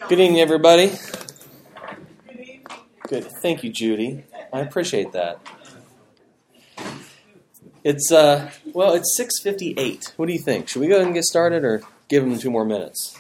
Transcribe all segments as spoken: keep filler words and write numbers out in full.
Good evening, everybody. Good. Thank you, Judy. I appreciate that. It's, uh, well, it's six fifty-eight. What do you think? Should we go ahead and get started or give them two more minutes?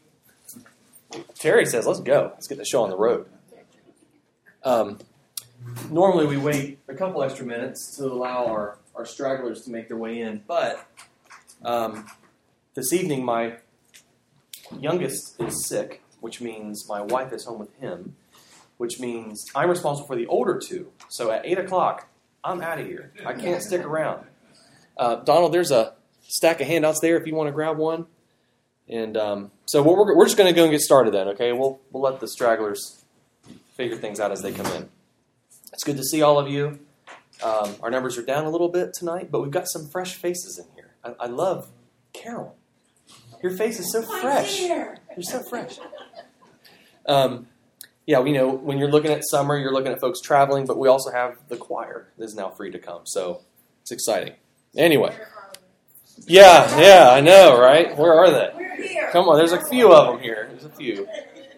Terry says, let's go. Let's get the show on the road. Um, normally we wait a couple extra minutes to allow our, our stragglers to make their way in, but um, this evening my youngest is sick, which means my wife is home with him, which means I'm responsible for the older two. So at eight o'clock, I'm out of here. I can't stick around. Uh, Donald, there's a stack of handouts there if you want to grab one. And um, so what we're, we're just going to go and get started then, okay? We'll, we'll let the stragglers figure things out as they come in. It's good to see all of you. Um, our numbers are down a little bit tonight, but we've got some fresh faces in here. I, I love Carol. Your face is so fresh. You're so fresh. Um, yeah, you know, when you're looking at summer, you're looking at folks traveling, but we also have the choir that is now free to come. So it's exciting. Anyway. Yeah, yeah, I know, right? Where are they? We're here. Come on, there's a few of them here. There's a few.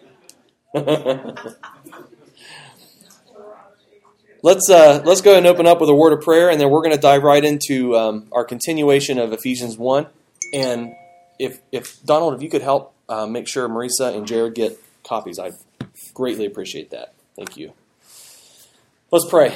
let's uh, let's go ahead and open up with a word of prayer, and then we're going to dive right into um, our continuation of Ephesians one. And if if Donald, if you could help uh, make sure Marisa and Jared get copies, I'd greatly appreciate that. Thank you. Let's pray.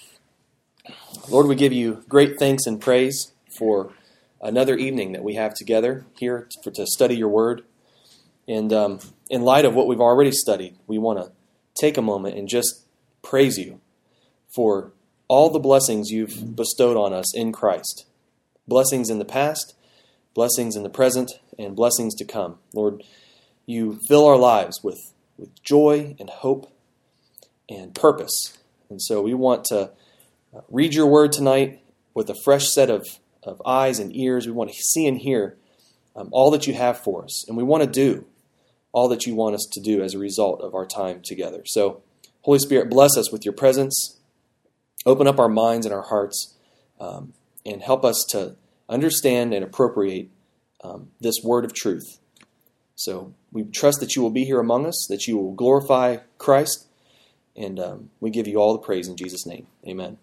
Lord, we give you great thanks and praise for another evening that we have together here for, to study your word. And um, in light of what we've already studied, we want to take a moment and just praise you for all the blessings you've bestowed on us in Christ. Blessings in the past, blessings in the present, and blessings to come. Lord, you fill our lives with, with joy and hope and purpose. And so we want to read your word tonight with a fresh set of, of eyes and ears. We want to see and hear um, all that you have for us. And we want to do all that you want us to do as a result of our time together. So, Holy Spirit, bless us with your presence. Open up our minds and our hearts um, and help us to understand and appropriate um, this word of truth. So we trust that you will be here among us, that you will glorify Christ, and um, we give you all the praise in Jesus' name. Amen.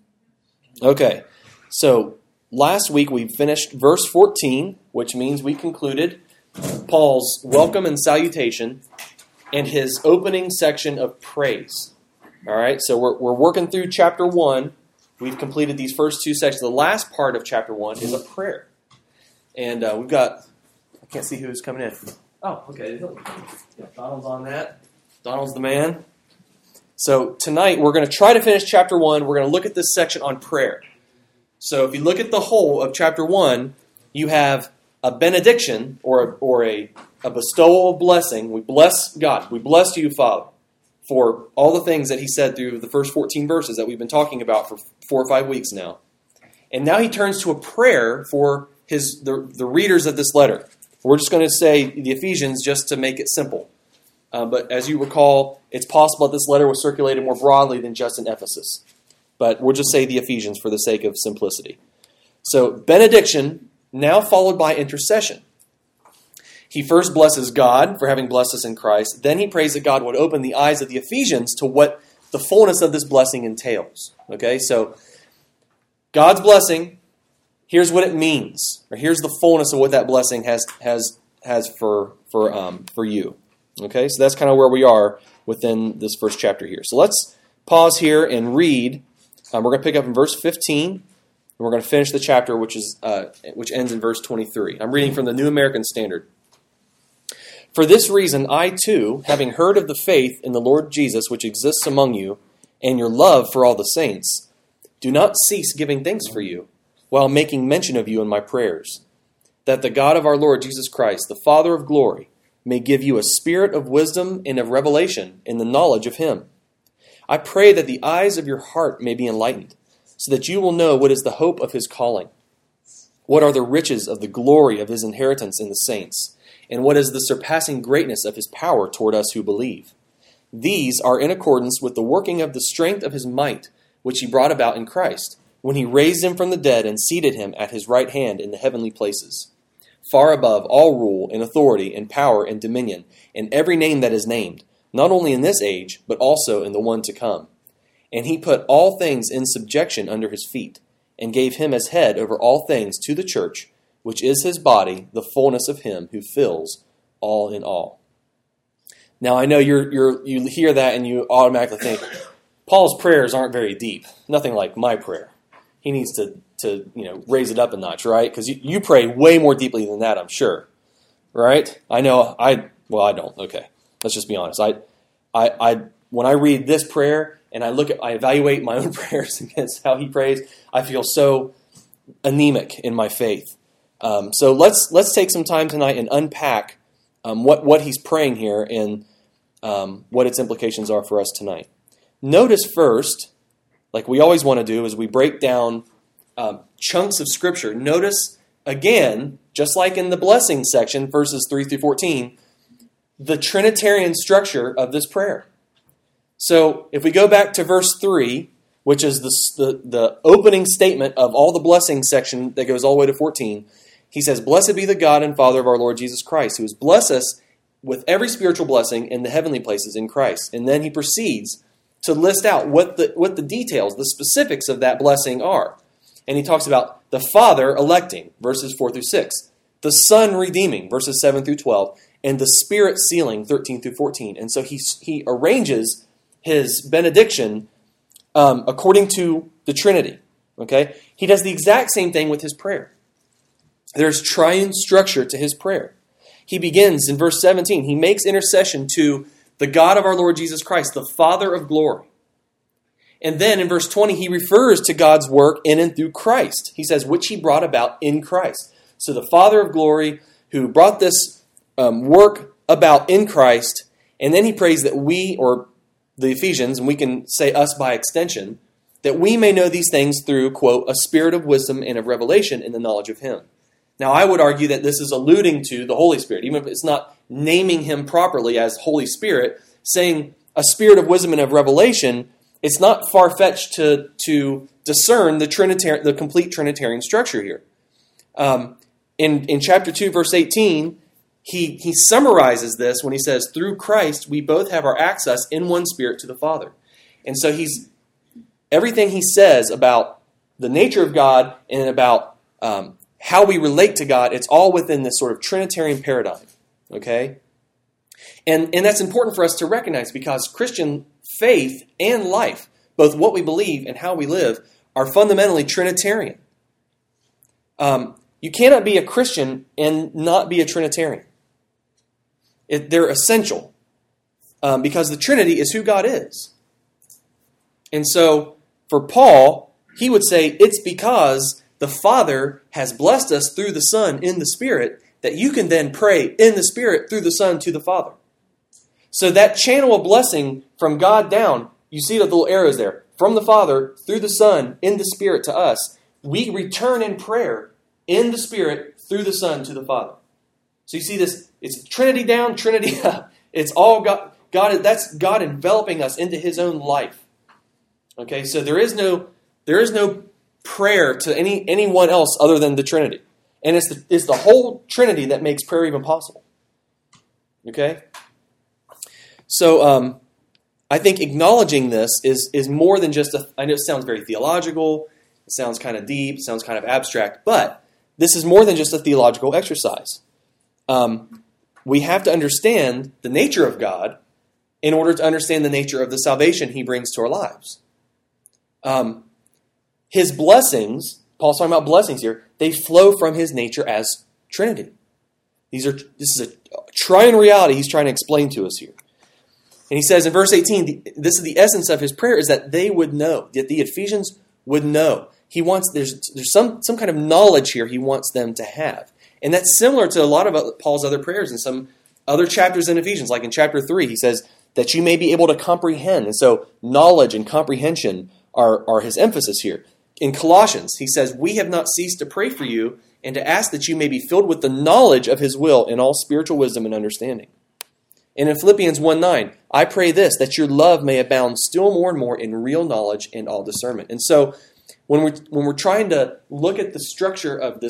Okay, so last week we finished verse fourteen, which means we concluded Paul's welcome and salutation and his opening section of praise. All right, so we're we're working through chapter one. We've completed these first two sections. The last part of chapter one is a prayer. And uh, we've got, I can't see who's coming in. Oh, okay. Yeah, Donald's on that. Donald's the man. So tonight we're going to try to finish chapter one. We're going to look at this section on prayer. So if you look at the whole of chapter one, you have a benediction or, or a, a bestowal of blessing. We bless God. We bless you, Father, for all the things that he said through the first fourteen verses that we've been talking about for four or five weeks now. And now he turns to a prayer for his the, the readers of this letter. We're just going to say the Ephesians just to make it simple. Uh, but as you recall, it's possible that this letter was circulated more broadly than just in Ephesus. But we'll just say the Ephesians for the sake of simplicity. So benediction, now followed by intercession. He first blesses God for having blessed us in Christ. Then he prays that God would open the eyes of the Ephesians to what the fullness of this blessing entails. Okay, so God's blessing, here's what it means, or here's the fullness of what that blessing has has has for for um, for you. Okay, so that's kind of where we are within this first chapter here. So let's pause here and read. Um, we're going to pick up in verse fifteen, and we're going to finish the chapter, which is uh, which ends in verse twenty-three. I'm reading from the New American Standard. For this reason, I too, having heard of the faith in the Lord Jesus which exists among you, and your love for all the saints, do not cease giving thanks for you, while making mention of you in my prayers, that the God of our Lord Jesus Christ, the Father of glory, may give you a spirit of wisdom and of revelation in the knowledge of him. I pray that the eyes of your heart may be enlightened, so that you will know what is the hope of his calling, what are the riches of the glory of his inheritance in the saints, and what is the surpassing greatness of his power toward us who believe. These are in accordance with the working of the strength of his might, which he brought about in Christ, when he raised him from the dead and seated him at his right hand in the heavenly places, far above all rule and authority and power and dominion, and every name that is named, not only in this age, but also in the one to come. And he put all things in subjection under his feet, and gave him as head over all things to the church, which is his body, the fullness of him who fills all in all. Now I know you're, you're, you hear that and you automatically think, Paul's prayers aren't very deep. Nothing like my prayer. He needs to, to you know, raise it up a notch, right? Because you, you pray way more deeply than that, I'm sure. Right? I know, I, well, I don't. Okay. Let's just be honest. I, I, I, when I read this prayer and I look at, I evaluate my own prayers against how he prays, I feel so anemic in my faith. Um, so let's let's take some time tonight and unpack um, what what he's praying here and um, what its implications are for us tonight. Notice first, like we always want to do, is we break down um, chunks of Scripture. Notice again, just like in the blessing section, verses three through fourteen, the Trinitarian structure of this prayer. So if we go back to verse three, which is the, the, the opening statement of all the blessing section that goes all the way to fourteen, he says, "Blessed be the God and Father of our Lord Jesus Christ, who has blessed us with every spiritual blessing in the heavenly places in Christ." And then he proceeds to list out what the what the details, the specifics of that blessing are. And he talks about the Father electing, verses four through six, the Son redeeming, verses seven through twelve, and the Spirit sealing, thirteen through fourteen. And so he, he arranges his benediction um, according to the Trinity. Okay? He does the exact same thing with his prayer. There's triune structure to his prayer. He begins in verse seventeen. He makes intercession to the God of our Lord Jesus Christ, the Father of glory. And then in verse twenty, he refers to God's work in and through Christ. He says, which he brought about in Christ. So the Father of glory who brought this um, work about in Christ. And then he prays that we, or the Ephesians, and we can say us by extension, that we may know these things through, quote, a spirit of wisdom and of revelation in the knowledge of him. Now, I would argue that this is alluding to the Holy Spirit, even if it's not naming him properly as Holy Spirit, saying a spirit of wisdom and of revelation. It's not far-fetched to, to discern the Trinitarian, the complete Trinitarian structure here. Um, in, in chapter two, verse eighteen, he, he summarizes this when he says, through Christ, we both have our access in one spirit to the Father. And so he's everything he says about the nature of God and about um, how we relate to God, it's all within this sort of Trinitarian paradigm. Okay? And, and that's important for us to recognize because Christian faith and life, both what we believe and how we live, are fundamentally Trinitarian. Um, you cannot be a Christian and not be a Trinitarian. It, they're essential um, because the Trinity is who God is. And so for Paul, he would say it's because the Father has blessed us through the Son in the Spirit that you can then pray in the Spirit through the Son to the Father. So that channel of blessing from God down, you see the little arrows there, from the Father through the Son in the Spirit to us, we return in prayer in the Spirit through the Son to the Father. So you see this, it's Trinity down, Trinity up. It's all God, God, that's God enveloping us into his own life. Okay, so there is no there is no prayer to any anyone else other than the Trinity. And it's the, it's the whole Trinity that makes prayer even possible. Okay? So um, I think acknowledging this is, is more than just a... I know it sounds very theological. It sounds kind of deep. It sounds kind of abstract. But this is more than just a theological exercise. Um, we have to understand the nature of God in order to understand the nature of the salvation he brings to our lives. Um, his blessings, Paul's talking about blessings here, they flow from his nature as Trinity. These are this is a triune reality he's trying to explain to us here. And he says in verse eighteen, this is the essence of his prayer, is that they would know, that the Ephesians would know. He wants, there's there's some, some kind of knowledge here he wants them to have. And that's similar to a lot of Paul's other prayers in some other chapters in Ephesians. Like in chapter three, he says that you may be able to comprehend. And so knowledge and comprehension are, are his emphasis here. In Colossians, he says, we have not ceased to pray for you and to ask that you may be filled with the knowledge of his will in all spiritual wisdom and understanding. And in Philippians one nine, I pray this, that your love may abound still more and more in real knowledge and all discernment. And so when we're, when we're trying to look at the structure of this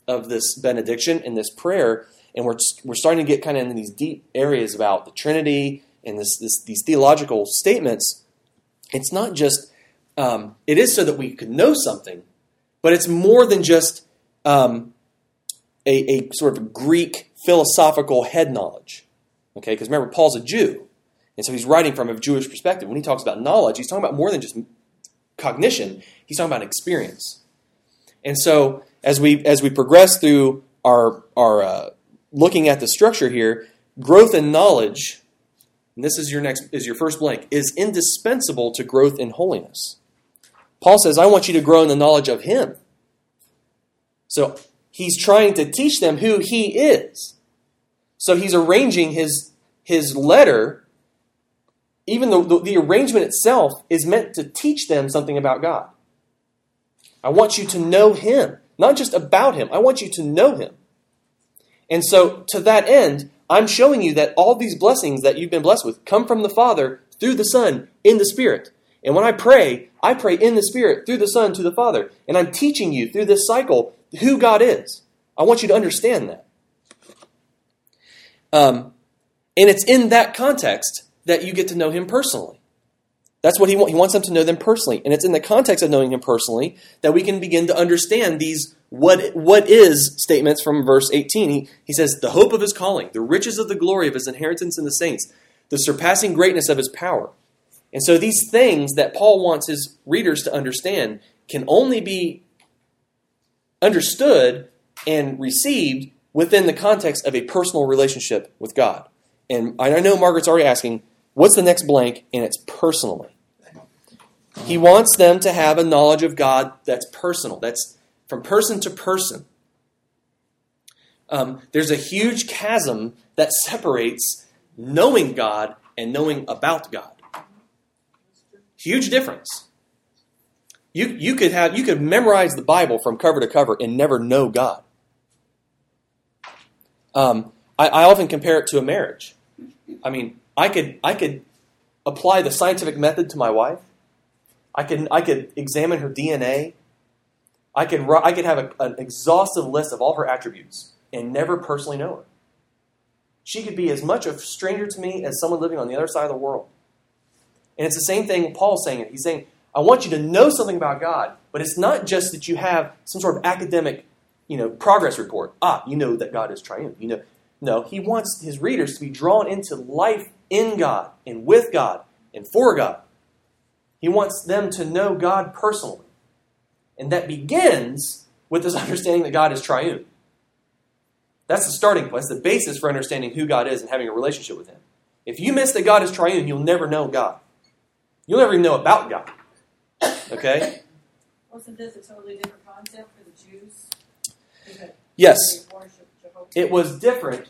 of this benediction and this prayer, and we're we're starting to get kind of in these deep areas about the Trinity and this, this these theological statements. It's not just um, it is so that we could know something, but it's more than just um, a, a sort of Greek philosophical head knowledge. Okay, because remember, Paul's a Jew, and so he's writing from a Jewish perspective. When he talks about knowledge, he's talking about more than just cognition. He's talking about experience. And so, as we as we progress through our our uh, looking at the structure here, growth in knowledge, and this is your next is your first blank, is indispensable to growth in holiness. Paul says, "I want you to grow in the knowledge of Him." So he's trying to teach them who He is. So he's arranging his his letter. Even though the, the arrangement itself is meant to teach them something about God. I want you to know Him, not just about Him. I want you to know Him. And so, to that end, I'm showing you that all these blessings that you've been blessed with come from the Father, through the Son, in the Spirit. And when I pray, I pray in the Spirit, through the Son, to the Father. And I'm teaching you through this cycle who God is. I want you to understand that. Um, and it's in that context that you get to know Him personally. That's what he, wa- he wants them to know them personally. And it's in the context of knowing Him personally that we can begin to understand these what what is statements from verse eighteen. He, he says, the hope of His calling, the riches of the glory of His inheritance in the saints, the surpassing greatness of His power. And so these things that Paul wants his readers to understand can only be understood and received within the context of a personal relationship with God. And I know Margaret's already asking, what's the next blank? And it's personally. He wants them to have a knowledge of God that's personal. That's from person to person. Um, there's a huge chasm that separates knowing God and knowing about God. Huge difference. You you could have you could memorize the Bible from cover to cover and never know God. Um, I, I often compare it to a marriage. I mean, I could I could apply the scientific method to my wife. I could I could examine her D N A. I could I could have a, an exhaustive list of all her attributes and never personally know her. She could be as much a stranger to me as someone living on the other side of the world. And it's the same thing Paul's saying. He's saying, I want you to know something about God, but it's not just that you have some sort of academic, you know, progress report. Ah, you know that God is triune. You know, no, he wants his readers to be drawn into life in God and with God and for God. He wants them to know God personally. And that begins with this understanding that God is triune. That's the starting place, the basis for understanding who God is and having a relationship with Him. If you miss that God is triune, you'll never know God. You'll never even know about God. Okay? Wasn't this a totally different concept for the Jews? Yes. It was different,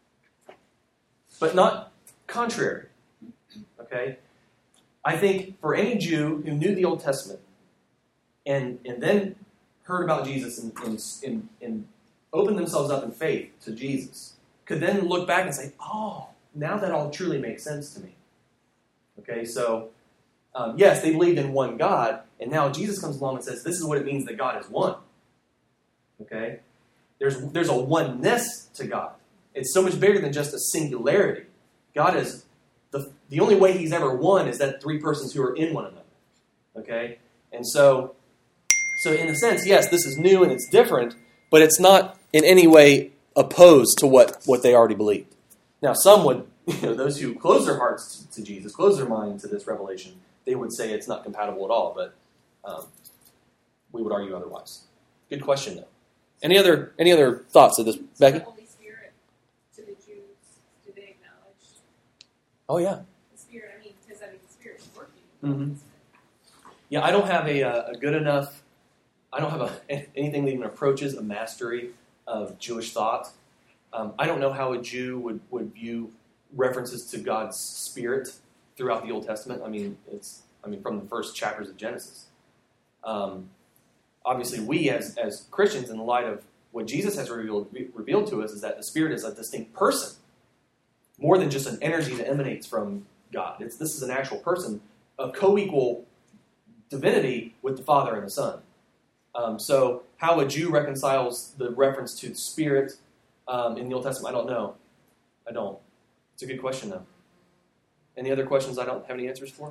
but not contrary. Okay? I think for any Jew who knew the Old Testament and, and then heard about Jesus and, and, and, and opened themselves up in faith to Jesus, could then look back and say, oh, now that all truly makes sense to me. Okay, so, um, yes, they believed in one God, and now Jesus comes along and says, this is what it means that God is one. Okay? There's, there's a oneness to God. It's so much bigger than just a singularity. God is, the, the only way He's ever one is that three persons who are in one another. Okay? And so, so in a sense, yes, this is new and it's different, but it's not in any way opposed to what, what they already believed. Now, some would, you know, those who close their hearts to, to Jesus, close their mind to this revelation, they would say it's not compatible at all, but um, we would argue otherwise. Good question, though. Any other any other thoughts of this, Becky? The Holy Spirit to the Jews, do they acknowledge? Oh, yeah. The Spirit, I mean, because I mean, the Spirit is working. Mm-hmm. Yeah, I don't have a, a good enough, I don't have a, anything that even approaches a mastery of Jewish thought. Um, I don't know how a Jew would, would view references to God's Spirit throughout the Old Testament. I mean, it's I mean from the first chapters of Genesis. Um, obviously, we as as Christians, in the light of what Jesus has revealed revealed to us, is that the Spirit is a distinct person, more than just an energy that emanates from God. It's this is an actual person, a co-equal divinity with the Father and the Son. Um, so how a Jew reconciles the reference to the Spirit um, in the Old Testament, I don't know. I don't. It's a good question, though. Any other questions I don't have any answers for?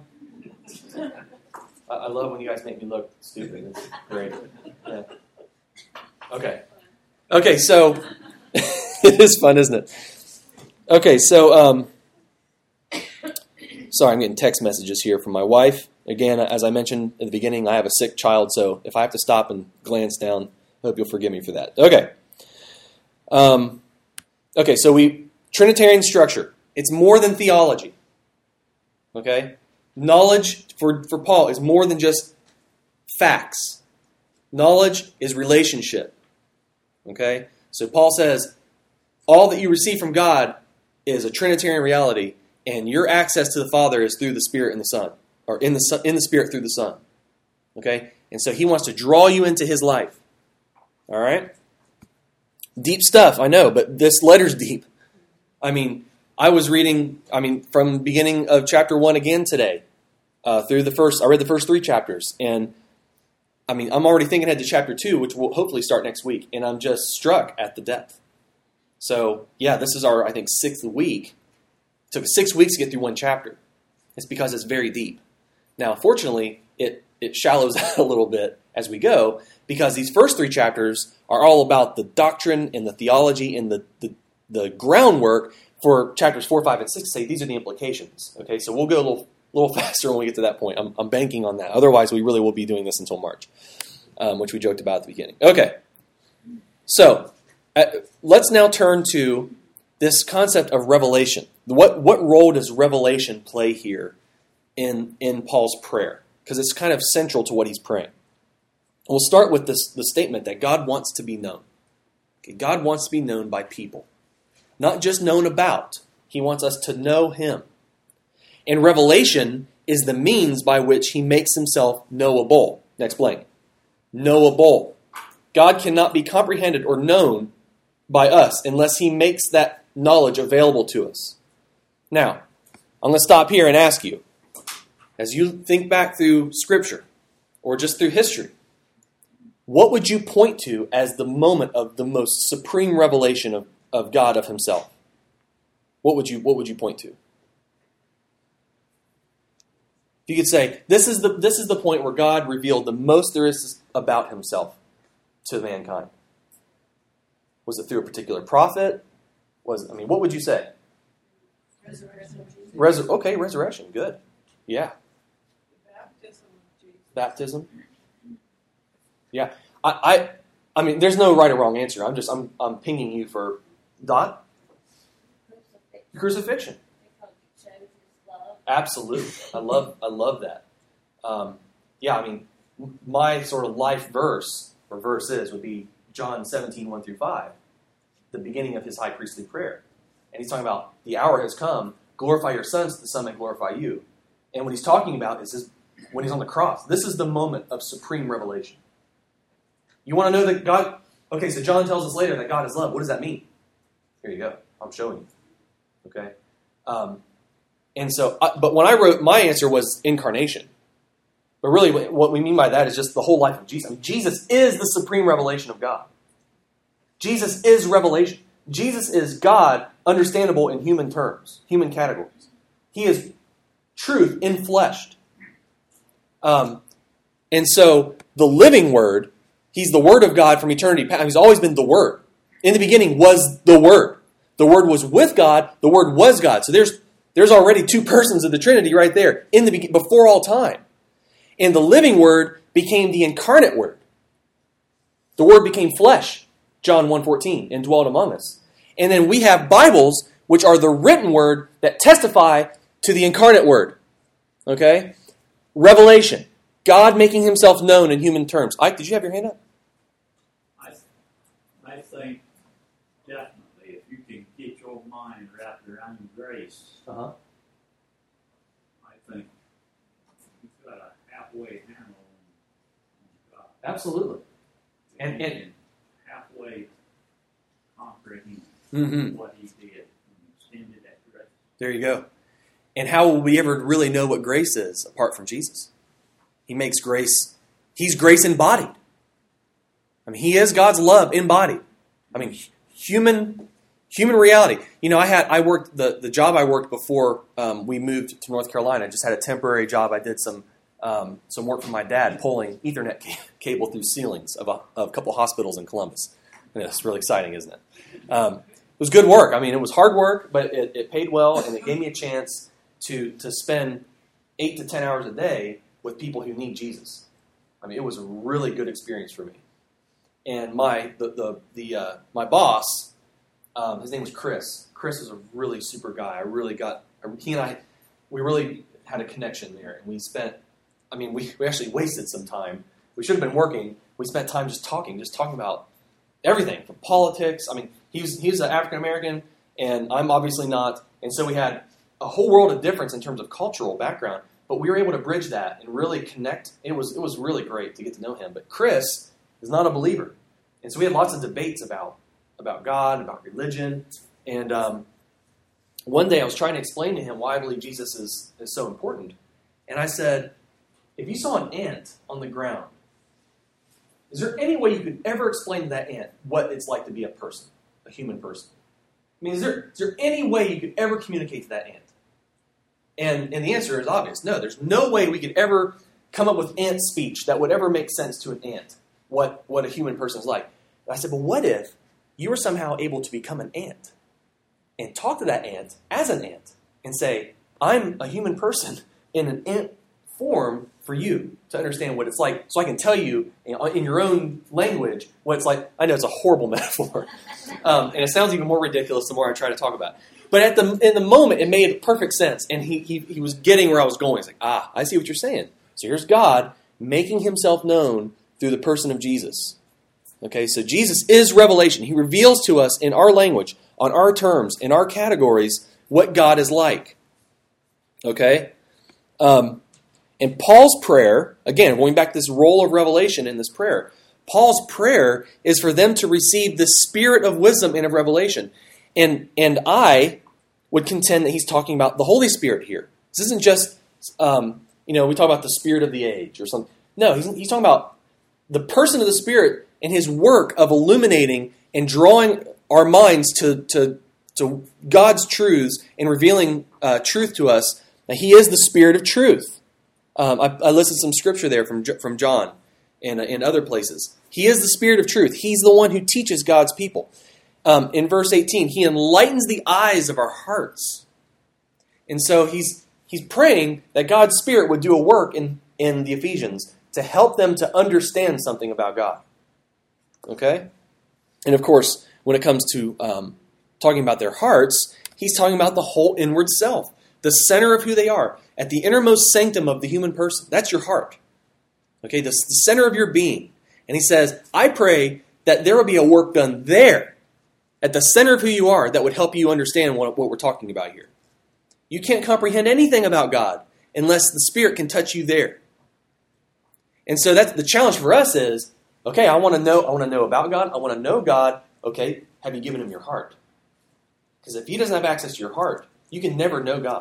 I, I love when you guys make me look stupid. It's great. Yeah. Okay. Okay, so it is fun, isn't it? Okay, so um, sorry, I'm getting text messages here from my wife. Again, as I mentioned at the beginning, I have a sick child, so if I have to stop and glance down, I hope you'll forgive me for that. Okay. Um, okay, so we Trinitarian structure. It's more than theology. Okay? Knowledge for, for Paul is more than just facts. Knowledge is relationship. Okay? So Paul says, all that you receive from God is a Trinitarian reality, and your access to the Father is through the Spirit and the Son, or in the Son, in the Spirit through the Son. Okay? And so he wants to draw you into his life. All right? Deep stuff, I know, but this letter's deep. I mean, I was reading, I mean, from the beginning of chapter one again today, uh, through the first, I read the first three chapters, and I mean, I'm already thinking ahead to chapter two, which will hopefully start next week, and I'm just struck at the depth. So, yeah, this is our, I think, sixth week. It took six weeks to get through one chapter. It's because it's very deep. Now, fortunately, it, it shallows out a little bit as we go, because these first three chapters are all about the doctrine and the theology and the, the, the groundwork for chapters four, five, and six. Say these are the implications. Okay, so we'll go a little, little faster when we get to that point. I'm, I'm banking on that. Otherwise, we really will be doing this until March, um, which we joked about at the beginning. Okay, so uh, let's now turn to this concept of revelation. What what role does revelation play here in in Paul's prayer? Because it's kind of central to what he's praying. We'll start with this the statement that God wants to be known. Okay, God wants to be known by people. Not just known about. He wants us to know him. And revelation is the means by which he makes himself knowable. Next blank. Knowable. God cannot be comprehended or known by us unless he makes that knowledge available to us. Now, I'm going to stop here and ask you, as you think back through Scripture or just through history, what would you point to as the moment of the most supreme revelation of, of God of himself? What would you what would you point to? If you could say, this is the this is the point where God revealed the most there is about himself to mankind. Was it through a particular prophet? Was I mean, what would you say? Resurrection. Resur- okay, resurrection. Good. Yeah. Baptism of Jesus. Baptism. Yeah. I, I I mean, there's no right or wrong answer. I'm just I'm I'm pinging you for Dot. Crucifixion. Crucifixion. Because it shows his love. Absolutely. I love I love that. Um, yeah, I mean, my sort of life verse or verses would be John seventeen, one through five, the beginning of his high priestly prayer. And he's talking about the hour has come, glorify your son so the son may glorify you. And what he's talking about is his, when he's on the cross. This is the moment of supreme revelation. You want to know that God, okay, so John tells us later that God is love. What does that mean? Here you go. I'm showing you. Okay? Um, and so, uh, but when I wrote, my answer was incarnation. But really, what we mean by that is just the whole life of Jesus. I mean, Jesus is the supreme revelation of God. Jesus is revelation. Jesus is God, understandable in human terms, human categories. He is truth infleshed. Um, and so, the living Word, he's the Word of God from eternity past. He's always been the Word. In the beginning was the Word. The Word was with God. The Word was God. So there's there's already two persons of the Trinity right there in the be- before all time. And the living Word became the incarnate Word. The Word became flesh, John one fourteen, and dwelt among us. And then we have Bibles, which are the written Word that testify to the incarnate Word. Okay? Revelation. God making himself known in human terms. Ike, did you have your hand up? I, I think definitely if you can get your mind wrapped around grace, Uh-huh. I think you've got a halfway handle on God. Absolutely. And, You and can halfway comprehend mm-hmm. what he did and extended that grace. There you go. And how will we ever really know what grace is apart from Jesus? He makes grace, he's grace embodied. I mean, he is God's love embodied. I mean, human human reality. You know, I had I worked the, the job I worked before um, we moved to North Carolina. I just had a temporary job. I did some um, some work for my dad, pulling Ethernet ca- cable through ceilings of a, of a couple hospitals in Columbus. And it's really exciting, isn't it? Um, it was good work. I mean, it was hard work, but it, it paid well, and it gave me a chance to to spend eight to ten hours a day with people who need Jesus. I mean, it was a really good experience for me. And my the the, the uh, my boss, um, his name was Chris. Chris is a really super guy. I really got he and I, we really had a connection there, and we spent. I mean, we, we actually wasted some time. We should have been working. We spent time just talking, just talking about everything from politics. I mean, he was he was an African American, and I'm obviously not, and so we had a whole world of difference in terms of cultural background. But we were able to bridge that and really connect. It was it was really great to get to know him. But Chris is not a believer, and so we had lots of debates about about God, about religion. And um, one day I was trying to explain to him why I believe Jesus is is so important. And I said, if you saw an ant on the ground, is there any way you could ever explain to that ant what it's like to be a person, a human person? I mean, is there is there any way you could ever communicate to that ant? And, and the answer is obvious. No, there's no way we could ever come up with ant speech that would ever make sense to an ant, what, what a human person is like. And I said, but what if you were somehow able to become an ant and talk to that ant as an ant and say, I'm a human person in an ant form for you to understand what it's like, so I can tell you in your own language what it's like. I know it's a horrible metaphor, um, and it sounds even more ridiculous the more I try to talk about it. But at the in the moment, it made perfect sense, and he, he he was getting where I was going. He's like, ah, I see what you're saying. So here's God making himself known through the person of Jesus. Okay, so Jesus is revelation. He reveals to us in our language, on our terms, in our categories, what God is like. Okay? Um, and Paul's prayer, again, going back to this role of revelation in this prayer, Paul's prayer is for them to receive the spirit of wisdom and of revelation. And and I would contend that he's talking about the Holy Spirit here. This isn't just, um, you know, we talk about the spirit of the age or something. No, he's, he's talking about the person of the Spirit and his work of illuminating and drawing our minds to, to, to God's truths and revealing uh, truth to us. Now, he is the Spirit of truth. Um, I, I listed some scripture there from, from John and in other places. He is the Spirit of truth. He's the one who teaches God's people. Um, in verse eighteen, he enlightens the eyes of our hearts. And so he's he's praying that God's Spirit would do a work in, in the Ephesians to help them to understand something about God. Okay? And of course, when it comes to um, talking about their hearts, he's talking about the whole inward self, the center of who they are, at the innermost sanctum of the human person. That's your heart. Okay? The, the center of your being. And he says, I pray that there will be a work done there, at the center of who you are, that would help you understand what, what we're talking about here. You can't comprehend anything about God unless the Spirit can touch you there. And so that's the challenge for us is, okay, I want to know, I want to know about God. I want to know God. Okay, have you given him your heart? Because if he doesn't have access to your heart, you can never know God.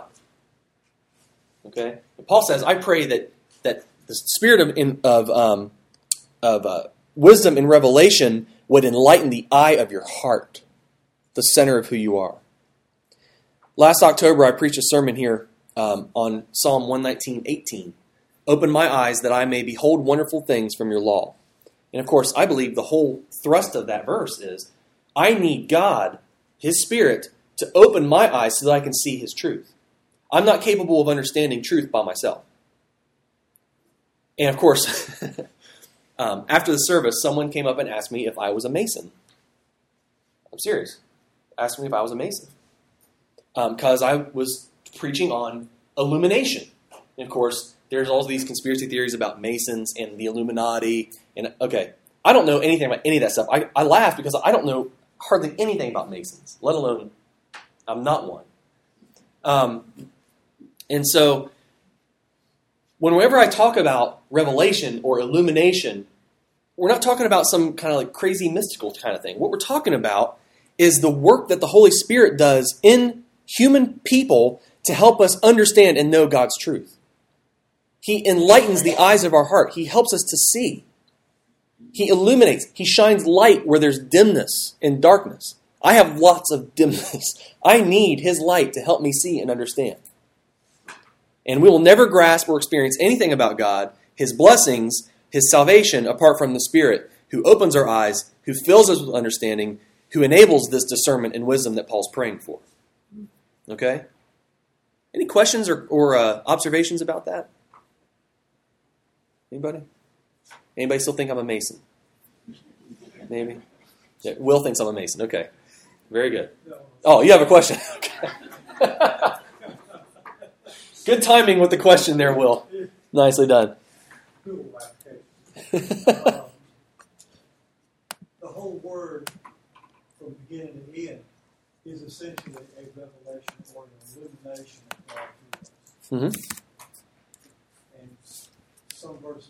Okay? And Paul says, I pray that that the spirit of in, of um, of uh, wisdom and revelation would enlighten the eye of your heart, the center of who you are. Last October, I preached a sermon here um, on Psalm one nineteen, eighteen. Open my eyes that I may behold wonderful things from your law. And of course, I believe the whole thrust of that verse is, I need God, his Spirit, to open my eyes so that I can see his truth. I'm not capable of understanding truth by myself. And of course, um, after the service, someone came up and asked me if I was a Mason. I'm serious. Asked me if I was a Mason. Because um, I was preaching on illumination. And of course, there's all these conspiracy theories about Masons and the Illuminati. And okay, I don't know anything about any of that stuff. I, I laugh because I don't know hardly anything about Masons, let alone I'm not one. Um, and so, whenever I talk about revelation or illumination, we're not talking about some kind of like crazy mystical kind of thing. What we're talking about is the work that the Holy Spirit does in human people to help us understand and know God's truth. He enlightens the eyes of our heart. He helps us to see. He illuminates. He shines light where there's dimness and darkness. I have lots of dimness. I need His light to help me see and understand. And we will never grasp or experience anything about God, His blessings, His salvation, apart from the Spirit who opens our eyes, who fills us with understanding, who enables this discernment and wisdom that Paul's praying for. Okay? Any questions or, or uh, observations about that? Anybody? Anybody still think I'm a Mason? Maybe? Yeah, Will thinks I'm a Mason. Okay. Very good. Oh, you have a question? Okay. Good timing with the question there, Will. Nicely done. Cool application. um, the whole word from beginning to end is essentially a revelation or an illumination of God to us. Mm-hmm. And some verses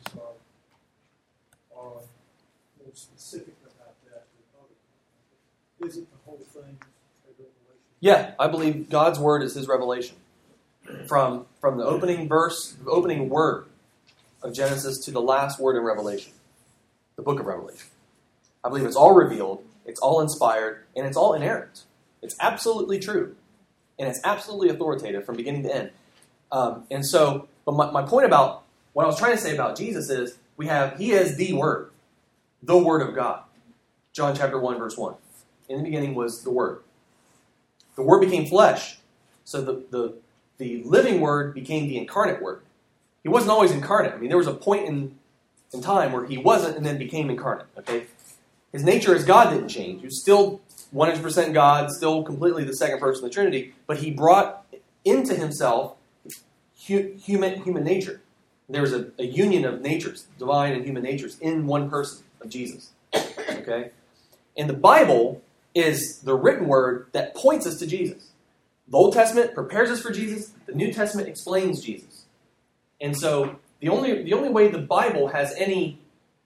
are, are more specific about that than others. Isn't the whole thing a revelation? Yeah, I believe God's word is His revelation. From from the opening verse, the opening word of Genesis to the last word in Revelation, the book of Revelation. I believe it's all revealed, it's all inspired, and it's all inerrant. It's absolutely true. And it's absolutely authoritative from beginning to end. Um, and so, but my, my point about what I was trying to say about Jesus is we have, He is the Word, the Word of God. John chapter one, verse one. In the beginning was the Word. The Word became flesh. So the, the, the living Word became the incarnate Word. He wasn't always incarnate. I mean, there was a point in, in time where He wasn't and then became incarnate. Okay, His nature as God didn't change. He was still one hundred percent God, still completely the second person of the Trinity, but He brought into Himself hu- human, human nature. There was a, a union of natures, divine and human natures, in one person of Jesus. Okay? And the Bible is the written word that points us to Jesus. The Old Testament prepares us for Jesus. The New Testament explains Jesus. And so the only the only way the Bible has any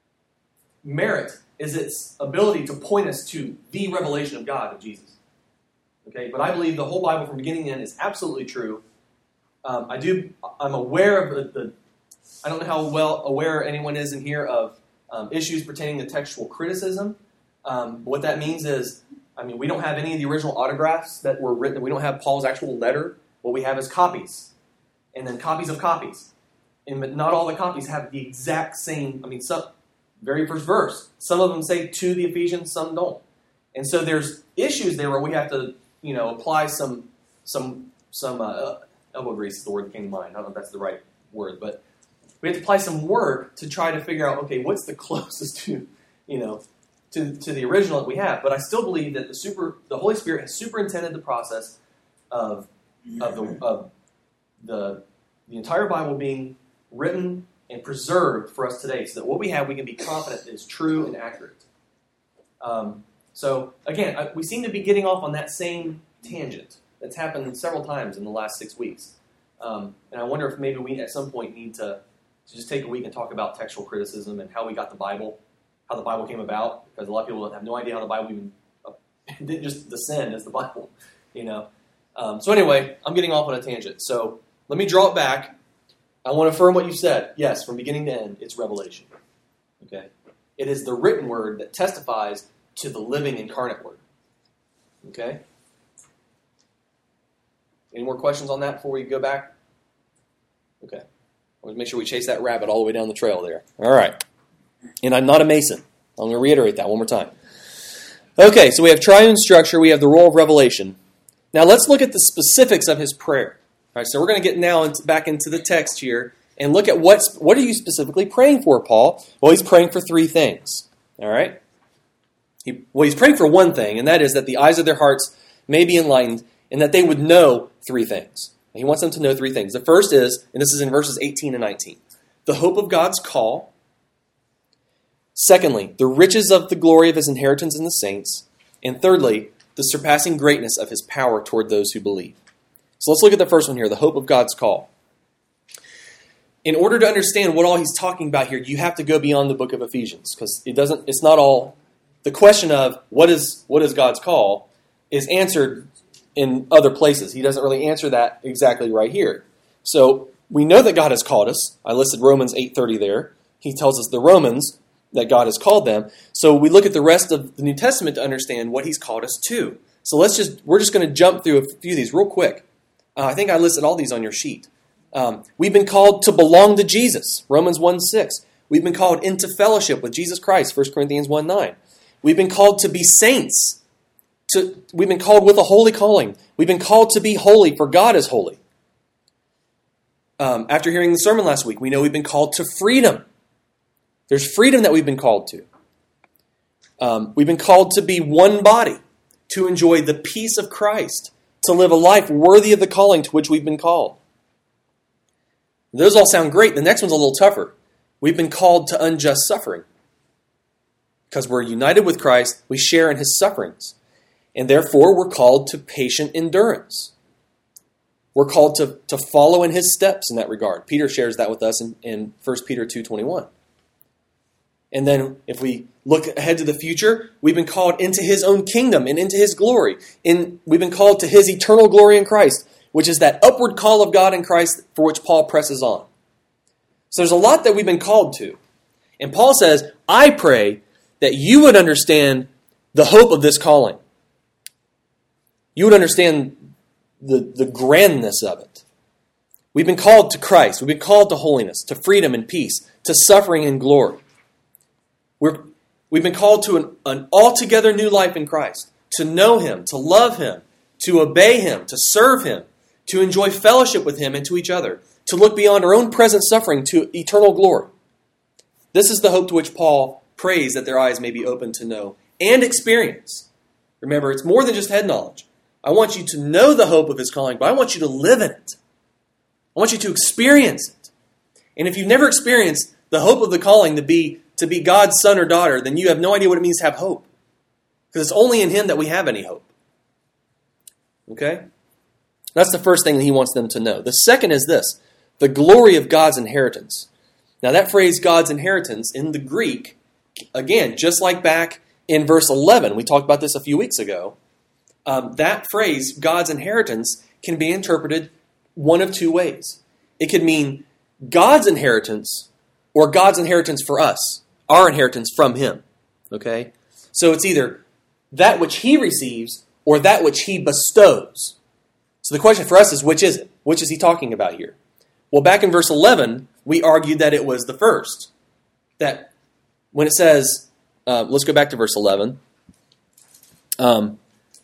merit is its ability to point us to the revelation of God, of Jesus. Okay, but I believe the whole Bible from beginning to end is absolutely true. Um, I do. I'm aware of the, the. I don't know how well aware anyone is in here of um, issues pertaining to textual criticism. Um, what that means is, I mean, we don't have any of the original autographs that were written. We don't have Paul's actual letter. What we have is copies, and then copies of copies. And but not all the copies have the exact same. I mean, some very first verse. Some of them say to the Ephesians, some don't. And so there's issues there where we have to, you know, apply some some some uh, elbow grease is the word that came to mind. I don't know if that's the right word, but we have to apply some work to try to figure out, okay, what's the closest to, you know, to to the original that we have. But I still believe that the super the Holy Spirit has superintended the process of of the of the the entire Bible being written and preserved for us today, so that what we have we can be confident is true and accurate. Um, so again, I, we seem to be getting off on that same tangent that's happened several times in the last six weeks. Um, and I wonder if maybe we at some point need to, to just take a week and talk about textual criticism and how we got the Bible, how the Bible came about, because a lot of people have no idea how the Bible even uh, didn't just descend as the Bible, you know. Um, so anyway, I'm getting off on a tangent. So let me draw it back. I want to affirm what you said. Yes, from beginning to end, it's revelation. Okay? It is the written word that testifies to the living incarnate word. Okay? Any more questions on that before we go back? Okay. I want to make sure we chase that rabbit all the way down the trail there. All right. And I'm not a Mason. I'm going to reiterate that one more time. Okay, so we have triune structure. We have the role of revelation. Now let's look at the specifics of his prayer. All right, so we're going to get now into, back into the text here and look at what's, what are you specifically praying for, Paul? Well, he's praying for three things. All right? He, well, he's praying for one thing, and that is that the eyes of their hearts may be enlightened and that they would know three things. And he wants them to know three things. The first is, and this is in verses eighteen and nineteen, the hope of God's call. Secondly, the riches of the glory of his inheritance in the saints. And thirdly, the surpassing greatness of his power toward those who believe. So let's look at the first one here, the hope of God's call. In order to understand what all he's talking about here, you have to go beyond the book of Ephesians, because it doesn't. It's not all. The question of what is what is God's call is answered in other places. He doesn't really answer that exactly right here. So we know that God has called us. I listed Romans eight thirty there. He tells us the Romans that God has called them. So we look at the rest of the New Testament to understand what he's called us to. So let's just, we're just going to jump through a few of these real quick. Uh, I think I listed all these on your sheet. Um, we've been called to belong to Jesus, Romans one six. We've been called into fellowship with Jesus Christ, First Corinthians one nine. We've been called to be saints. To, we've been called with a holy calling. We've been called to be holy, for God is holy. Um, after hearing the sermon last week, we know we've been called to freedom. There's freedom that we've been called to. Um, we've been called to be one body, to enjoy the peace of Christ, to live a life worthy of the calling to which we've been called. Those all sound great. The next one's a little tougher. We've been called to unjust suffering. Because we're united with Christ, we share in his sufferings. And therefore, we're called to patient endurance. We're called to, to follow in his steps in that regard. Peter shares that with us in, in First Peter two twenty-one. And then if we look ahead to the future, we've been called into his own kingdom and into his glory. In, we've been called to his eternal glory in Christ, which is that upward call of God in Christ for which Paul presses on. So there's a lot that we've been called to. And Paul says, I pray that you would understand the hope of this calling. You would understand the, the grandness of it. We've been called to Christ. We've been called to holiness, to freedom and peace, to suffering and glory. We're, we've been called to an, an altogether new life in Christ, to know him, to love him, to obey him, to serve him, to enjoy fellowship with him and to each other, to look beyond our own present suffering to eternal glory. This is the hope to which Paul prays that their eyes may be open to know and experience. Remember, it's more than just head knowledge. I want you to know the hope of his calling, but I want you to live in it. I want you to experience it. And if you've never experienced the hope of the calling to be to be God's son or daughter, then you have no idea what it means to have hope. Because it's only in him that we have any hope. Okay? That's the first thing that he wants them to know. The second is this, the glory of God's inheritance. Now that phrase, God's inheritance, in the Greek, again, just like back in verse eleven, we talked about this a few weeks ago, um, that phrase, God's inheritance, can be interpreted one of two ways. It could mean God's inheritance or God's inheritance for us, our inheritance from him. Okay? So it's either that which he receives or that which he bestows. So the question for us is, which is it? Which is he talking about here? Well, back in verse eleven, we argued that it was the first. That when it says, uh, let's go back to verse eleven. Um,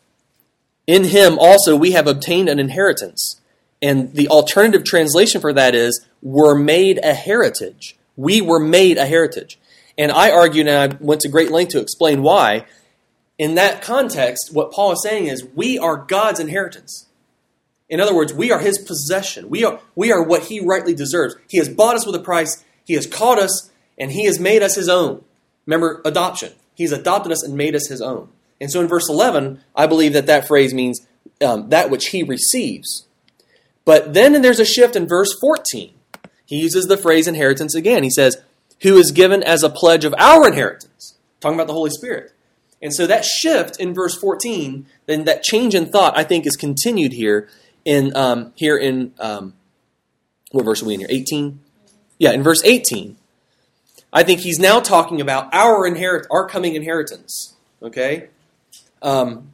in him also we have obtained an inheritance. And the alternative translation for that is, were made a heritage. We were made a heritage. And I argued, and I went to great length to explain why. In that context, what Paul is saying is, we are God's inheritance. In other words, we are his possession. We are, we are what he rightly deserves. He has bought us with a price. He has called us, and he has made us his own. Remember, adoption. He's adopted us and made us his own. And so in verse eleven, I believe that that phrase means um, that which he receives. But then there's a shift in verse fourteen. He uses the phrase inheritance again. He says, who is given as a pledge of our inheritance. Talking about the Holy Spirit. And so that shift in verse fourteen, then that change in thought, I think, is continued here in um, here in um, what verse are we in here? eighteen? Yeah, in verse eighteen. I think he's now talking about our inherit, our coming inheritance. Okay? Um,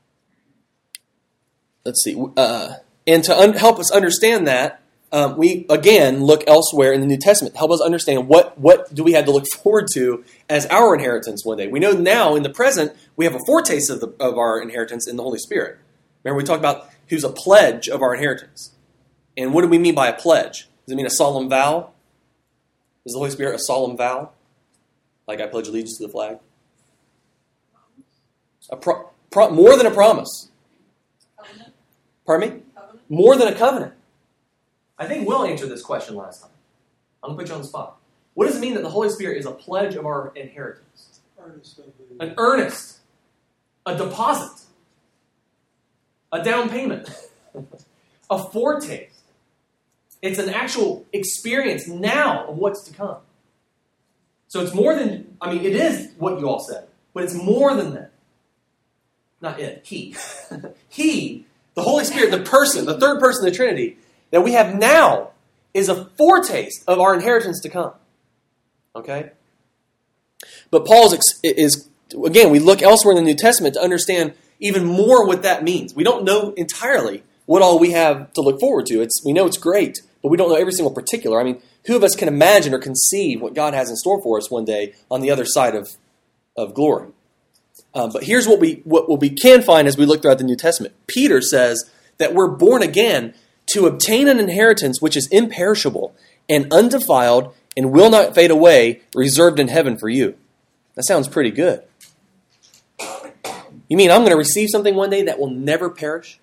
let's see. Uh, and to un- help us understand that, Um, we, again, look elsewhere in the New Testament to help us understand what, what do we have to look forward to as our inheritance one day. We know now, in the present, we have a foretaste of, the, of our inheritance in the Holy Spirit. Remember, we talked about who's a pledge of our inheritance. And what do we mean by a pledge? Does it mean a solemn vow? Is the Holy Spirit a solemn vow? Like I pledge allegiance to the flag? A pro, pro, more than a promise. Covenant. Pardon me? Covenant. More than a covenant. I think Will answered this question last time. I'm going to put you on the spot. What does it mean that the Holy Spirit is a pledge of our inheritance? Earnest of the, An earnest. A deposit. A down payment. A foretaste. It's an actual experience now of what's to come. So it's more than, I mean, it is what you all said, but it's more than that. Not it, he. He, the Holy Spirit, the person, the third person of the Trinity, that we have now is a foretaste of our inheritance to come. Okay? But Paul's ex- is, again, we look elsewhere in the New Testament to understand even more what that means. We don't know entirely what all we have to look forward to. It's, we know it's great, but we don't know every single particular. I mean, who of us can imagine or conceive what God has in store for us one day on the other side of, of glory? Um, but here's what we what, what we can find as we look throughout the New Testament. Peter says that we're born again to obtain an inheritance which is imperishable and undefiled and will not fade away, reserved in heaven for you. That sounds pretty good. You mean I'm going to receive something one day that will never perish?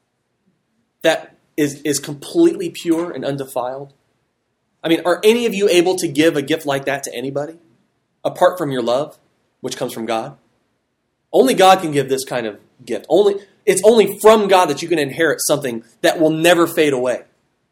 That is, is completely pure and undefiled? I mean, are any of you able to give a gift like that to anybody? Apart from your love, which comes from God? Only God can give this kind of gift. Only It's only from God that you can inherit something that will never fade away.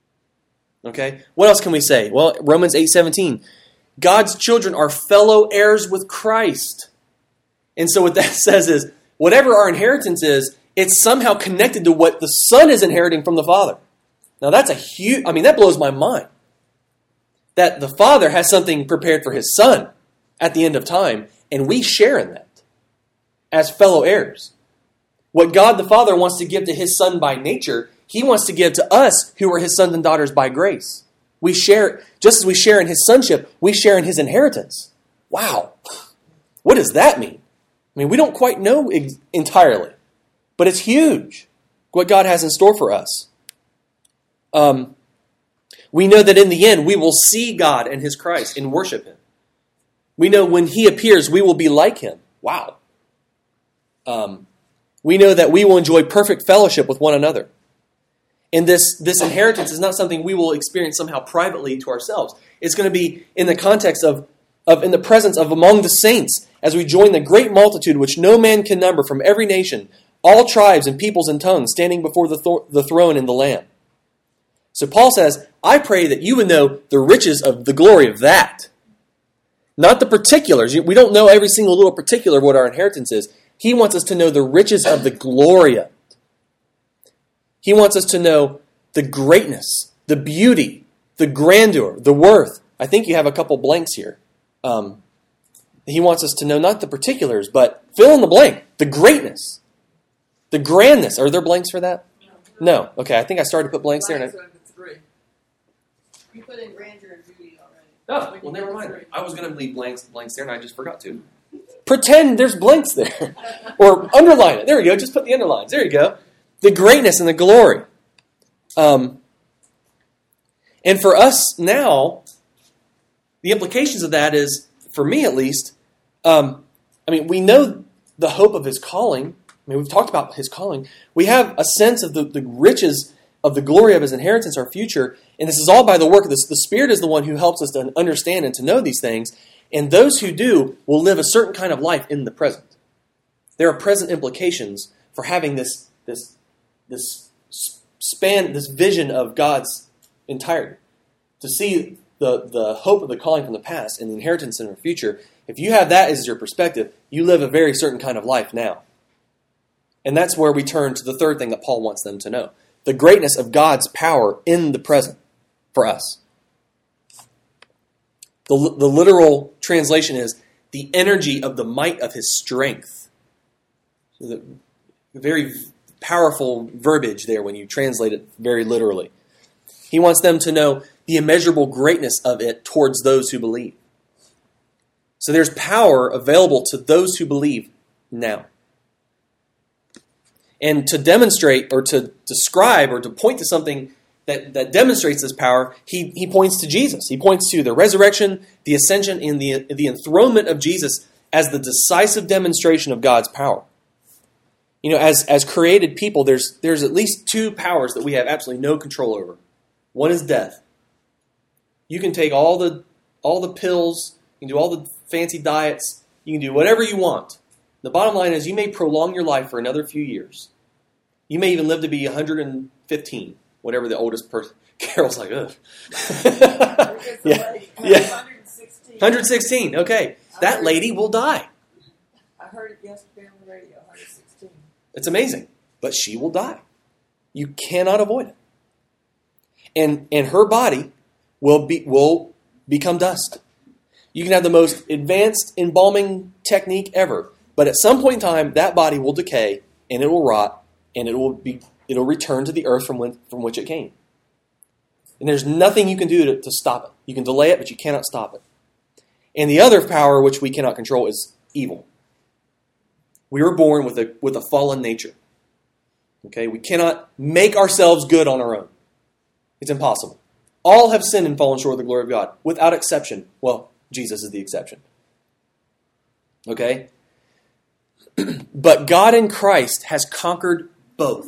Okay? What else can we say? Well, Romans eight seventeen. God's children are fellow heirs with Christ. And so what that says is, whatever our inheritance is, it's somehow connected to what the Son is inheriting from the Father. Now that's a huge, I mean, that blows my mind. That the Father has something prepared for His Son at the end of time, and we share in that as fellow heirs. What God the Father wants to give to His Son by nature, He wants to give to us who are His sons and daughters by grace. We share, just as we share in His sonship, we share in His inheritance. Wow. What does that mean? I mean, we don't quite know ex- entirely, but it's huge what God has in store for us. Um, we know that in the end, we will see God and His Christ and worship Him. We know when He appears, we will be like Him. Wow. Um, we know that we will enjoy perfect fellowship with one another. And this, this inheritance is not something we will experience somehow privately to ourselves. It's going to be in the context of, of, in the presence of among the saints, as we join the great multitude which no man can number from every nation, all tribes and peoples and tongues, standing before the, th- the throne and the Lamb. So Paul says, I pray that you would know the riches of the glory of that. Not the particulars. We don't know every single little particular of what our inheritance is. He wants us to know the riches of the glory of it. He wants us to know the greatness, the beauty, the grandeur, the worth. I think you have a couple blanks here. Um, he wants us to know not the particulars, but fill in the blank. The greatness, the grandness. Are there blanks for that? No. Okay, I think I started to put blanks there. And I... Three. You put in grandeur and beauty already. Oh, well, never mind. I was going to leave blanks, blanks there, and I just forgot to. Pretend there's blanks there. Or underline it. There we go. Just put the underlines. There you go. The greatness and the glory. Um, and for us now, the implications of that is, for me at least, um, I mean, we know the hope of His calling. I mean, we've talked about His calling. We have a sense of the, the riches of the glory of His inheritance, our future. And this is all by the work of this. The Spirit is the one who helps us to understand and to know these things. And those who do will live a certain kind of life in the present. There are present implications for having this, this, this span, this vision of God's entirety. To see the, the hope of the calling from the past and the inheritance in our future. If you have that as your perspective, you live a very certain kind of life now. And that's where we turn to the third thing that Paul wants them to know. The greatness of God's power in the present for us. The, the literal translation is the energy of the might of His strength. The, the very powerful verbiage there when you translate it very literally. He wants them to know the immeasurable greatness of it towards those who believe. So there's power available to those who believe now. And to demonstrate or to describe or to point to something that, that demonstrates this power, he, he points to Jesus. He points to the resurrection, the ascension, and the, the enthronement of Jesus as the decisive demonstration of God's power. You know, as, as created people, there's, there's at least two powers that we have absolutely no control over. One is death. You can take all the, all the pills, you can do all the fancy diets, you can do whatever you want. The bottom line is you may prolong your life for another few years. You may even live to be one hundred fifteen, whatever the oldest person. Carol's like, ugh. yeah, yeah. one hundred sixteen, okay. That lady will die. I heard it yesterday on the radio, one hundred sixteen. It's amazing, but she will die. You cannot avoid it. And and her body will be will become dust. You can have the most advanced embalming technique ever, but at some point in time, that body will decay and it will rot and it will be it'll return to the earth from when, from which it came. And there's nothing you can do to, to stop it. You can delay it, but you cannot stop it. And the other power which we cannot control is evil. We were born with a with a fallen nature. Okay, we cannot make ourselves good on our own. It's impossible. All have sinned and fallen short of the glory of God, without exception. Well, Jesus is the exception. Okay? But God in Christ has conquered both.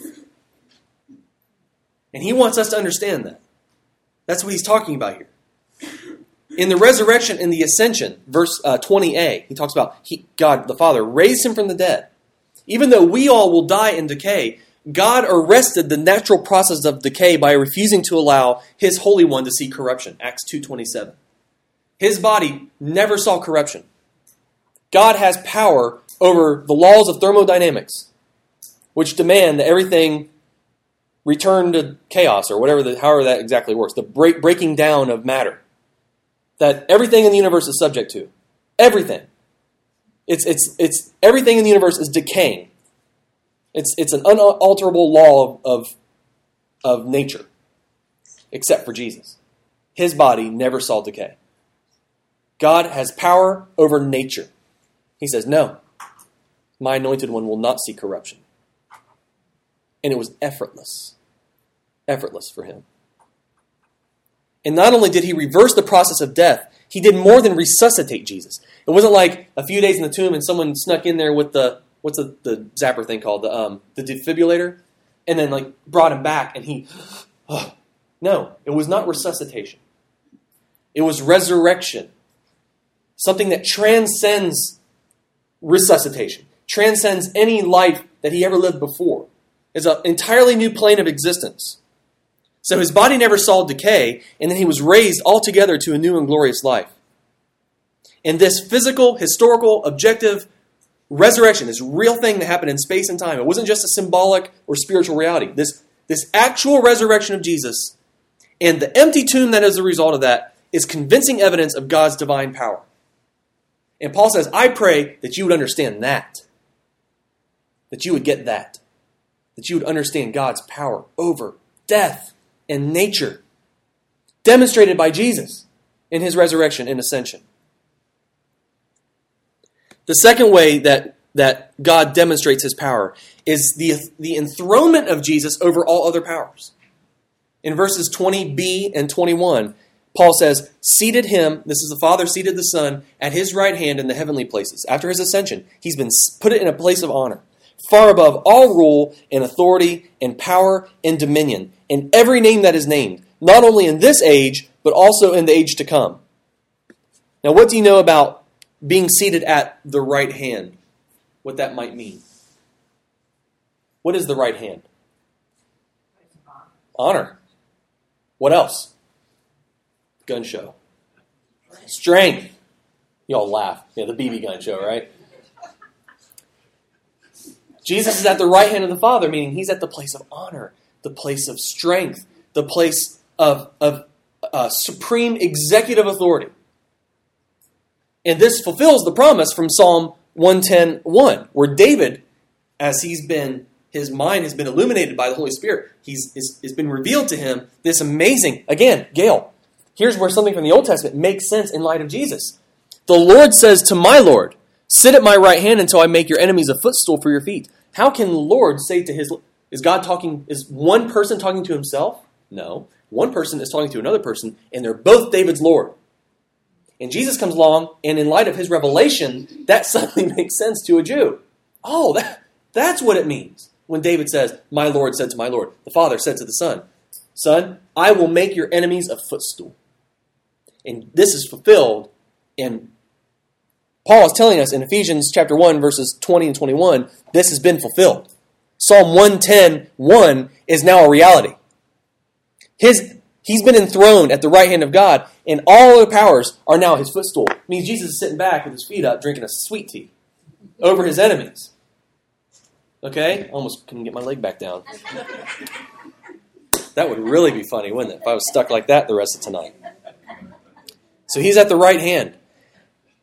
And he wants us to understand that. That's what he's talking about here. In the resurrection and the ascension, verse uh, twenty a, he talks about he, God the Father raised him from the dead. Even though we all will die and decay, God arrested the natural process of decay by refusing to allow his Holy One to see corruption. Acts two twenty-seven. His body never saw corruption. God has power over the laws of thermodynamics, which demand that everything return to chaos, or whatever, the, however that exactly works. The break, breaking down of matter. That everything in the universe is subject to. Everything. It's it's it's everything in the universe is decaying. It's it's an unalterable law of, of, of nature, except for Jesus. His body never saw decay. God has power over nature. He says, no, my anointed one will not see corruption. And it was effortless. Effortless for him. And not only did he reverse the process of death, he did more than resuscitate Jesus. It wasn't like a few days in the tomb and someone snuck in there with the, what's the, the zapper thing called? The um, the defibrillator? And then like brought him back and he, oh. No, it was not resuscitation. It was resurrection. Something that transcends resuscitation. Transcends any life that he ever lived before. It's an entirely new plane of existence. So his body never saw decay, and then he was raised altogether to a new and glorious life. And this physical, historical, objective resurrection, this real thing that happened in space and time, it wasn't just a symbolic or spiritual reality. This, this actual resurrection of Jesus and the empty tomb that is a result of that is convincing evidence of God's divine power. And Paul says, I pray that you would understand that. That you would get that. That you would understand God's power over death and nature, demonstrated by Jesus in his resurrection and ascension. The second way that, that God demonstrates his power is the, the enthronement of Jesus over all other powers. In verses twenty b and twenty-one, Paul says, seated him, this is the Father seated the Son, at his right hand in the heavenly places. After his ascension, he's been put in a place of honor, far above all rule and authority and power and dominion, and every name that is named, not only in this age, but also in the age to come. Now, what do you know about being seated at the right hand? What that might mean? What is the right hand? Honor. What else? Gun show. Strength. Y'all laugh. Yeah, the B B gun show, right? Jesus is at the right hand of the Father, meaning he's at the place of honor, the place of strength, the place of, of uh, supreme executive authority. And this fulfills the promise from Psalm one ten one, where David, as he's been, his mind has been illuminated by the Holy Spirit, he's it's, it's been revealed to him this amazing, again, Gail, here's where something from the Old Testament makes sense in light of Jesus. The Lord says to my Lord, sit at my right hand until I make your enemies a footstool for your feet. How can the Lord say to his... Is God talking... Is one person talking to himself? No. One person is talking to another person, and they're both David's Lord. And Jesus comes along, and in light of his revelation, that suddenly makes sense to a Jew. Oh, that, that's what it means when David says, my Lord said to my Lord. The Father said to the Son, Son, I will make your enemies a footstool. And this is fulfilled in... Paul is telling us in Ephesians chapter one, verses twenty and twenty-one, this has been fulfilled. Psalm one ten one is now a reality. His, he's been enthroned at the right hand of God, and all other powers are now his footstool. It means Jesus is sitting back with his feet up, drinking a sweet tea over his enemies. Okay? Almost couldn't get my leg back down. That would really be funny, wouldn't it, if I was stuck like that the rest of tonight. So he's at the right hand.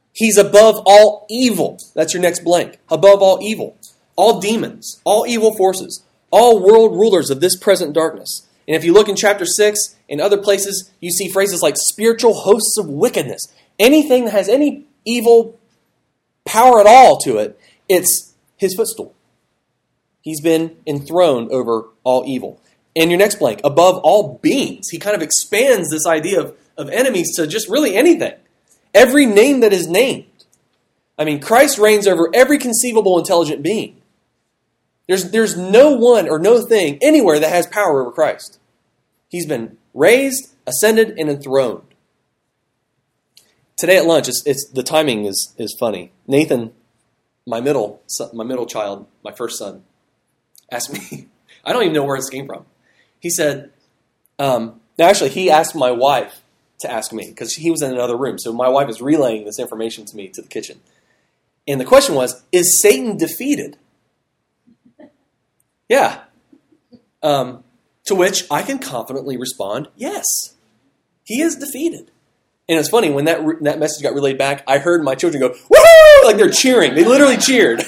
He's above all evil. That's your next blank. Above all evil. All demons, all evil forces, all world rulers of this present darkness. And if you look in chapter six and other places, you see phrases like spiritual hosts of wickedness. Anything that has any evil power at all to it, it's his footstool. He's been enthroned over all evil. And your next blank, above all beings. He kind of expands this idea of, of enemies to just really anything. Every name that is named. I mean, Christ reigns over every conceivable intelligent being. There's, there's no one or no thing anywhere that has power over Christ. He's been raised, ascended, and enthroned. Today at lunch, it's, it's the timing is, is funny. Nathan, my middle son, my middle child, my first son, asked me, I don't even know where this came from. He said, um, no, actually, he asked my wife to ask me because he was in another room. So my wife is relaying this information to me to the kitchen. And the question was, is Satan defeated? Yeah. Um, to which I can confidently respond, yes, he is defeated. And it's funny, when that re- that message got relayed back, I heard my children go, woohoo! Like they're cheering. They literally cheered.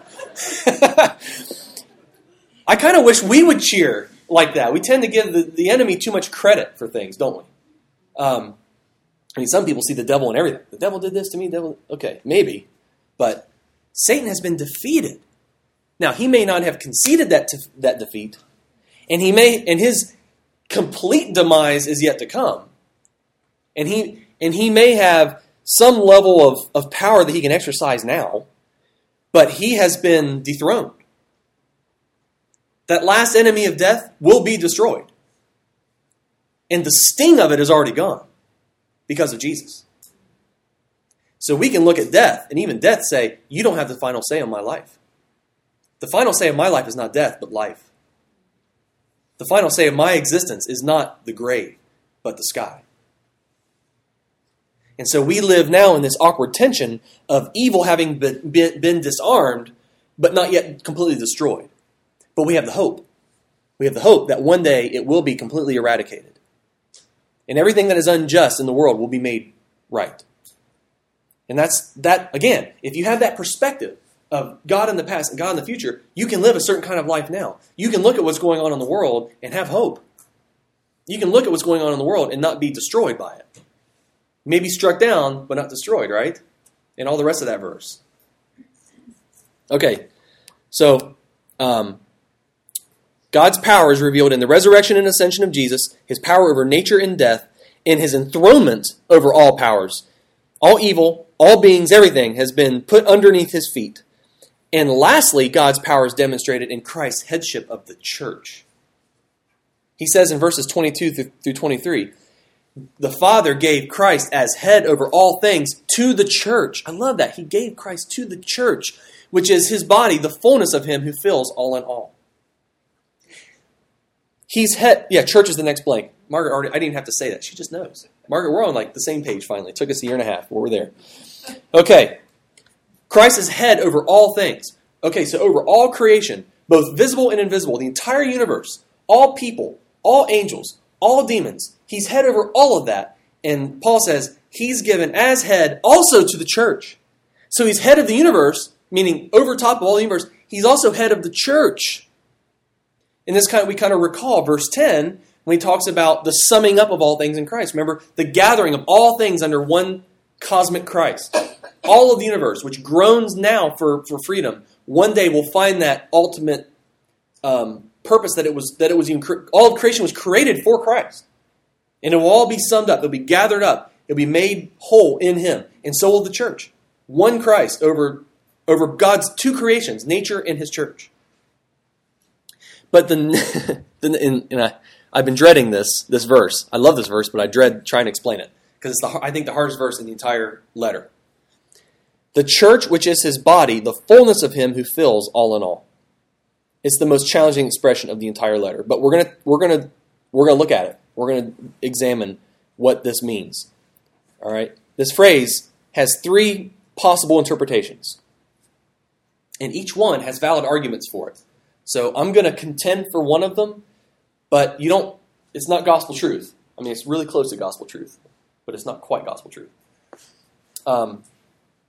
I kind of wish we would cheer like that. We tend to give the, the enemy too much credit for things, don't we? Um, I mean, some people see the devil in everything. The devil did this to me. Devil, okay, maybe. But Satan has been defeated. Now, he may not have conceded that to, that defeat, and he may, and his complete demise is yet to come. And he and he may have some level of, of power that he can exercise now, but he has been dethroned. That last enemy of death will be destroyed. And the sting of it is already gone because of Jesus. So we can look at death, and even death say, you don't have the final say on my life. The final say of my life is not death, but life. The final say of my existence is not the grave, but the sky. And so we live now in this awkward tension of evil having been, been, been disarmed, but not yet completely destroyed. But we have the hope. We have the hope that one day it will be completely eradicated. And everything that is unjust in the world will be made right. And that's that, again, if you have that perspective of God in the past and God in the future, you can live a certain kind of life now. You can look at what's going on in the world and have hope. You can look at what's going on in the world and not be destroyed by it. Maybe struck down, but not destroyed, right? And all the rest of that verse. Okay, so um, God's power is revealed in the resurrection and ascension of Jesus, his power over nature and death, and his enthronement over all powers. All evil, all beings, everything has been put underneath his feet. And lastly, God's power is demonstrated in Christ's headship of the church. He says in verses twenty-two through twenty-three, the Father gave Christ as head over all things to the church. I love that. He gave Christ to the church, which is his body, the fullness of him who fills all in all. He's head. Yeah, church is the next blank. Margaret already, I didn't even have to say that. She just knows. Margaret, we're on like the same page finally. It took us a year and a half, but we're there. Okay. Christ is head over all things. Okay, so over all creation, both visible and invisible, the entire universe, all people, all angels, all demons, he's head over all of that. And Paul says he's given as head also to the church. So he's head of the universe, meaning over top of all the universe. He's also head of the church. And this kind of, we kind of recall verse ten when he talks about the summing up of all things in Christ. Remember, the gathering of all things under one cosmic Christ. All of the universe, which groans now for, for freedom, one day will find that ultimate um, purpose that it was that it was even all of creation was created for Christ. And it will all be summed up. It'll be gathered up. It'll be made whole in him. And so will the church. One Christ over, over God's two creations, nature and his church. But the, the and, and I, I've been dreading this this verse. I love this verse, but I dread trying to explain it because it's the I think the hardest verse in the entire letter. The church, which is his body, the fullness of him who fills all in all. It's the most challenging expression of the entire letter, but we're gonna we're gonna we're gonna look at it. We're gonna examine what this means. All right, this phrase has three possible interpretations, and each one has valid arguments for it. So I'm going to contend for one of them, but you don't. It's not gospel truth. I mean, it's really close to gospel truth, but it's not quite gospel truth. Um,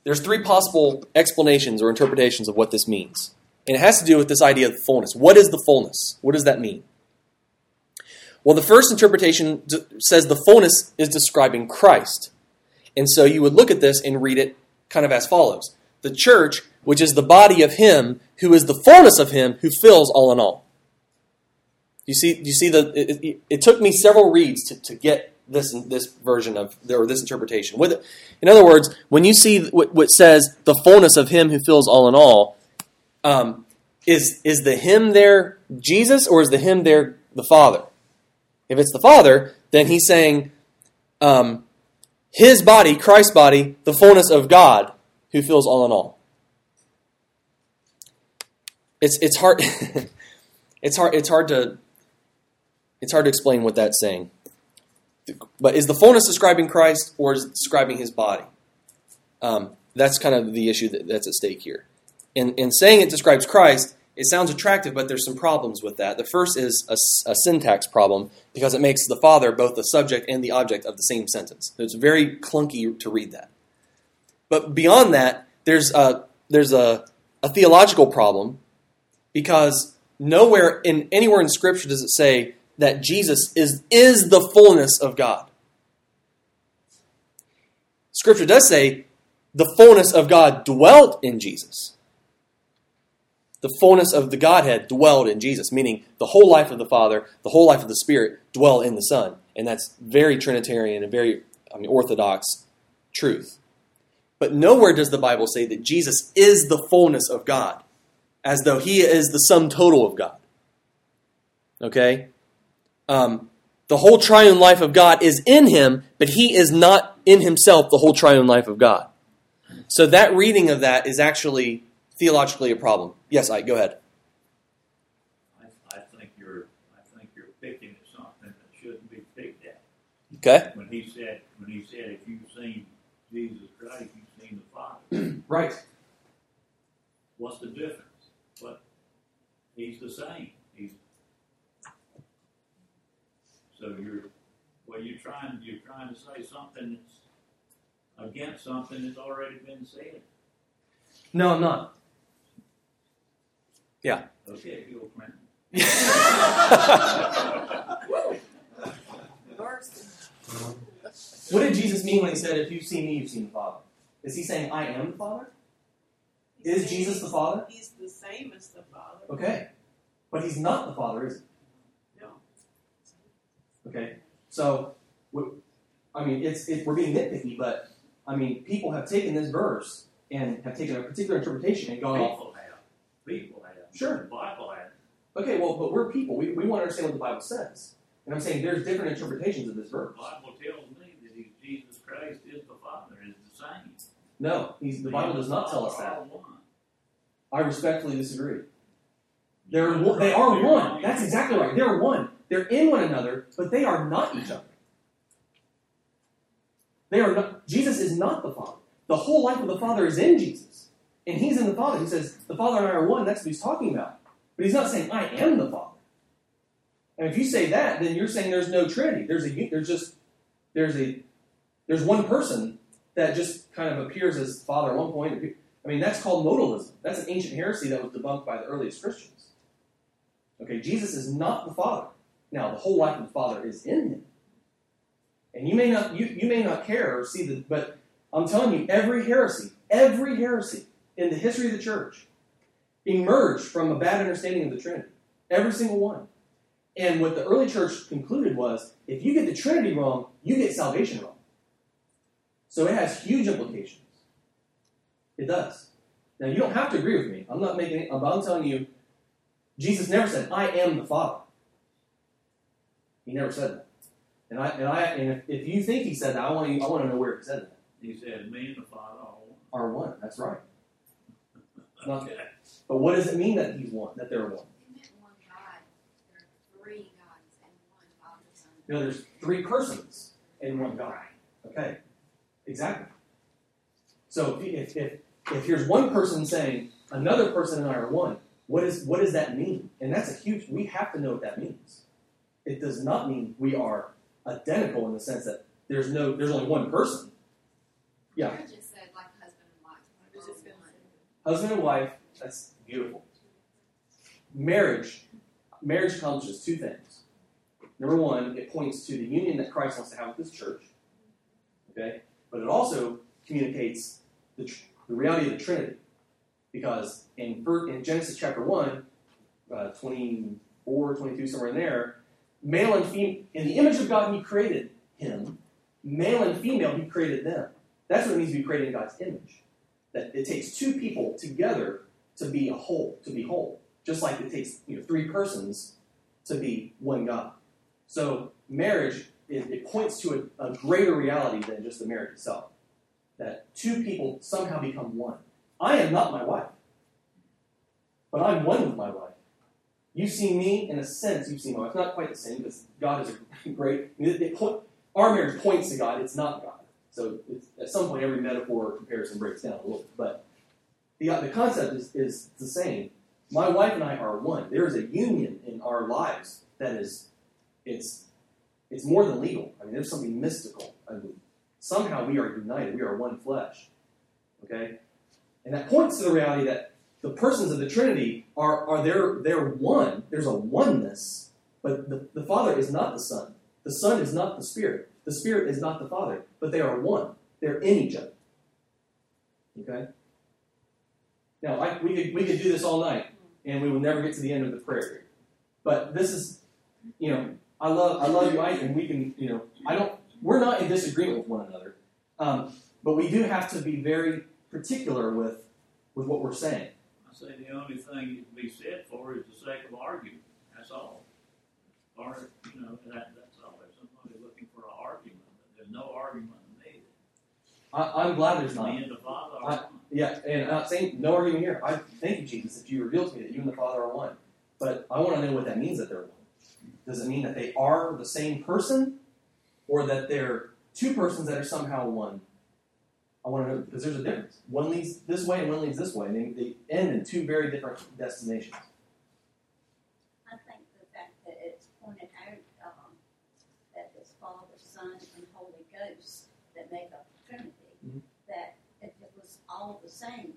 there's three possible explanations or interpretations of what this means. And it has to do with this idea of fullness. What is the fullness? What does that mean? Well, the first interpretation d- says the fullness is describing Christ. And so you would look at this and read it kind of as follows. The church, which is the body of him who is the fullness of him who fills all in all. You see, you see the it, it, it took me several reads to, to get this this version of or this interpretation. With it, in other words, when you see what, what says the fullness of him who fills all in all, um, is is the him there Jesus or is the him there the Father? If it's the Father, then he's saying um, his body, Christ's body, the fullness of God who fills all in all. It's it's hard it's hard it's hard to it's hard to explain what that's saying. But is the fullness describing Christ or is it describing his body? Um, that's kind of the issue that, that's at stake here. In in saying it describes Christ, it sounds attractive, but there's some problems with that. The first is a, a syntax problem because it makes the Father both the subject and the object of the same sentence. So it's very clunky to read that. But beyond that, there's a, there's a, a theological problem because nowhere in anywhere in Scripture does it say that Jesus is, is the fullness of God. Scripture does say the fullness of God dwelt in Jesus. The fullness of the Godhead dwelled in Jesus, meaning the whole life of the Father, the whole life of the Spirit dwell in the Son. And that's very Trinitarian and very I mean, orthodox truth. But nowhere does the Bible say that Jesus is the fullness of God, as though he is the sum total of God. Okay? Um, the whole triune life of God is in him, but he is not in himself the whole triune life of God. So that reading of that is actually theologically a problem. Yes, Ike, go ahead. I, I think you're I think you're picking at something that shouldn't be picked at. Okay. When he said when he said if you've seen Jesus Christ, you've seen the Father. Right. What's the difference? But he's the same. He's so you're well you're trying you're trying to say something that's against something that's already been said. No, I'm not. Yeah. Okay, Bill Clinton. What did Jesus mean when he said, if you've seen me, you've seen the Father? Is he saying, I am the Father? He's Is saying Jesus the Father? He's the same as the Father. Okay. But he's not the Father, is he? No. Okay. So, I mean, it's it, we're being nitpicky, but, I mean, people have taken this verse and have taken a particular interpretation and gone off. People have. People have. Sure. The Bible has. Okay, well, but we're people. We, we want to understand what the Bible says. And I'm saying there's different interpretations of this verse. The Bible tells me that he's Jesus Christ is the Father, is the same. No, he's, the Bible does not tell us that. All one. I respectfully disagree. They're one, they are one. That's exactly right. They're one. They're in one another, but they are not each other. They are not. Jesus is not the Father. The whole life of the Father is in Jesus. And he's in the Father. He says, the Father and I are one. That's what he's talking about. But he's not saying, I am the Father. And if you say that, then you're saying there's no Trinity. There's a there's just there's a there's one person that just kind of appears as Father at one point. I mean, that's called modalism. That's an ancient heresy that was debunked by the earliest Christians. Okay, Jesus is not the Father. Now, the whole life of the Father is in him. And you may not you, you may not care or see the, but I'm telling you, every heresy, every heresy in the history of the church emerged from a bad understanding of the Trinity. Every single one. And what the early church concluded was, if you get the Trinity wrong, you get salvation wrong. So it has huge implications. It does. Now, you don't have to agree with me. I'm not making it, but I'm telling you, Jesus never said, I am the Father. He never said that. And I and I and if, if you think he said that, I want you, I want to know where he said that. He said, me and the Father are one. Are one. That's right. Not, Okay. but what does it mean that he's one? That they're one? It meant one God. There are three gods and one Father, Son. You know, there's three persons in one God. Okay. Exactly. So if if if here's one person saying another person and I are one, what is what does that mean? And that's a huge. We have to know what that means. It does not mean we are identical in the sense that there's no there's only one person. Yeah. Marriage is said like husband and wife. Husband and wife, that's beautiful. Marriage, marriage accomplishes two things. Number one, it points to the union that Christ wants to have with his church. Okay? But it also communicates the, tr- the reality of the Trinity. Because in, in Genesis chapter one, uh, twenty-four, twenty-two, somewhere in there, male and female, in the image of God he created him. Male and female, he created them. That's what it means to be created in God's image. That it takes two people together to be a whole, to be whole. Just like it takes you know, three persons to be one God. So marriage, it, it points to a, a greater reality than just the marriage itself. That two people somehow become one. I am not my wife, but I'm one with my wife. You see me, in a sense, you see my wife. Not quite the same, because God is a great... It, it point, our marriage points to God, it's not God. So it's, at some point, every metaphor or comparison breaks down a little. But the, the concept is, is the same. My wife and I are one. There is a union in our lives that is, it's, it's more than legal. I mean, there's something mystical. I mean, somehow we are united. We are one flesh. Okay? And that points to the reality that the persons of the Trinity are, are they're, they're one. There's a oneness, but the, the Father is not the Son. The Son is not the Spirit. The Spirit is not the Father, but they are one. They're in each other. Okay? Now, I, we could we could do this all night, and we would never get to the end of the prayer here. But this is, you know, I love I love you, Ike, and we can, you know, I don't. We're not in disagreement with one another, um, but we do have to be very particular with with what we're saying. I say the only thing you can be said for is the sake of argument. That's all. Or you know that that's always somebody looking for an argument. But there's no argument needed. I, I'm glad there's not. Me and the Father are I, one. Yeah, and I'm not saying no argument here. I thank you, Jesus, if you revealed to me that you and the Father are one. But I want to know what that means that they're one. Does it mean that they are the same person, or that they're two persons that are somehow one? I want to know, because there's a difference. One leads this way and one leads this way, and they, they end in two very different destinations. I think the fact that it's pointed out um, that it's Father, Son, and Holy Ghost that make up the Trinity, Mhm. that if it was all the same,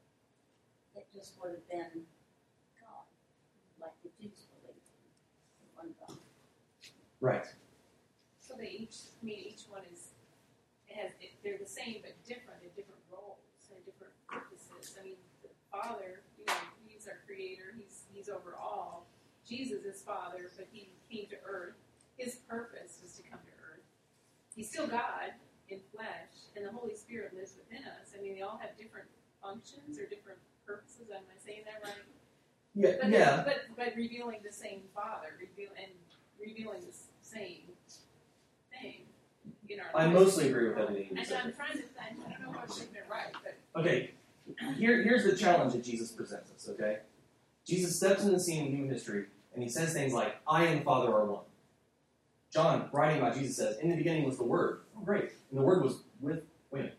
it just would have been God, like the Jews believed in one God. Right. So they each, I mean, each one is, it has, it, they're the same but different in different roles and different purposes. I mean, the Father, you know, he's our creator, he's he's over all. Jesus is Father, but he came to earth. His purpose was to come to earth. He's still God in flesh, and the Holy Spirit lives within us. I mean, they all have different functions or different purposes. Am I saying that right? Yeah. But, yeah. but, but revealing the same Father, reveal, and revealing the same thing in our I lives. mostly agree with everything you And said. I'm trying to, I don't know if I'm saying it right, but Okay, here, here's the challenge that Jesus presents us, okay? Jesus steps into the scene in human history, and he says things like, I and the Father are one. John, writing about Jesus, says, in the beginning was the Word. Oh, great. And the Word was with, wait a minute.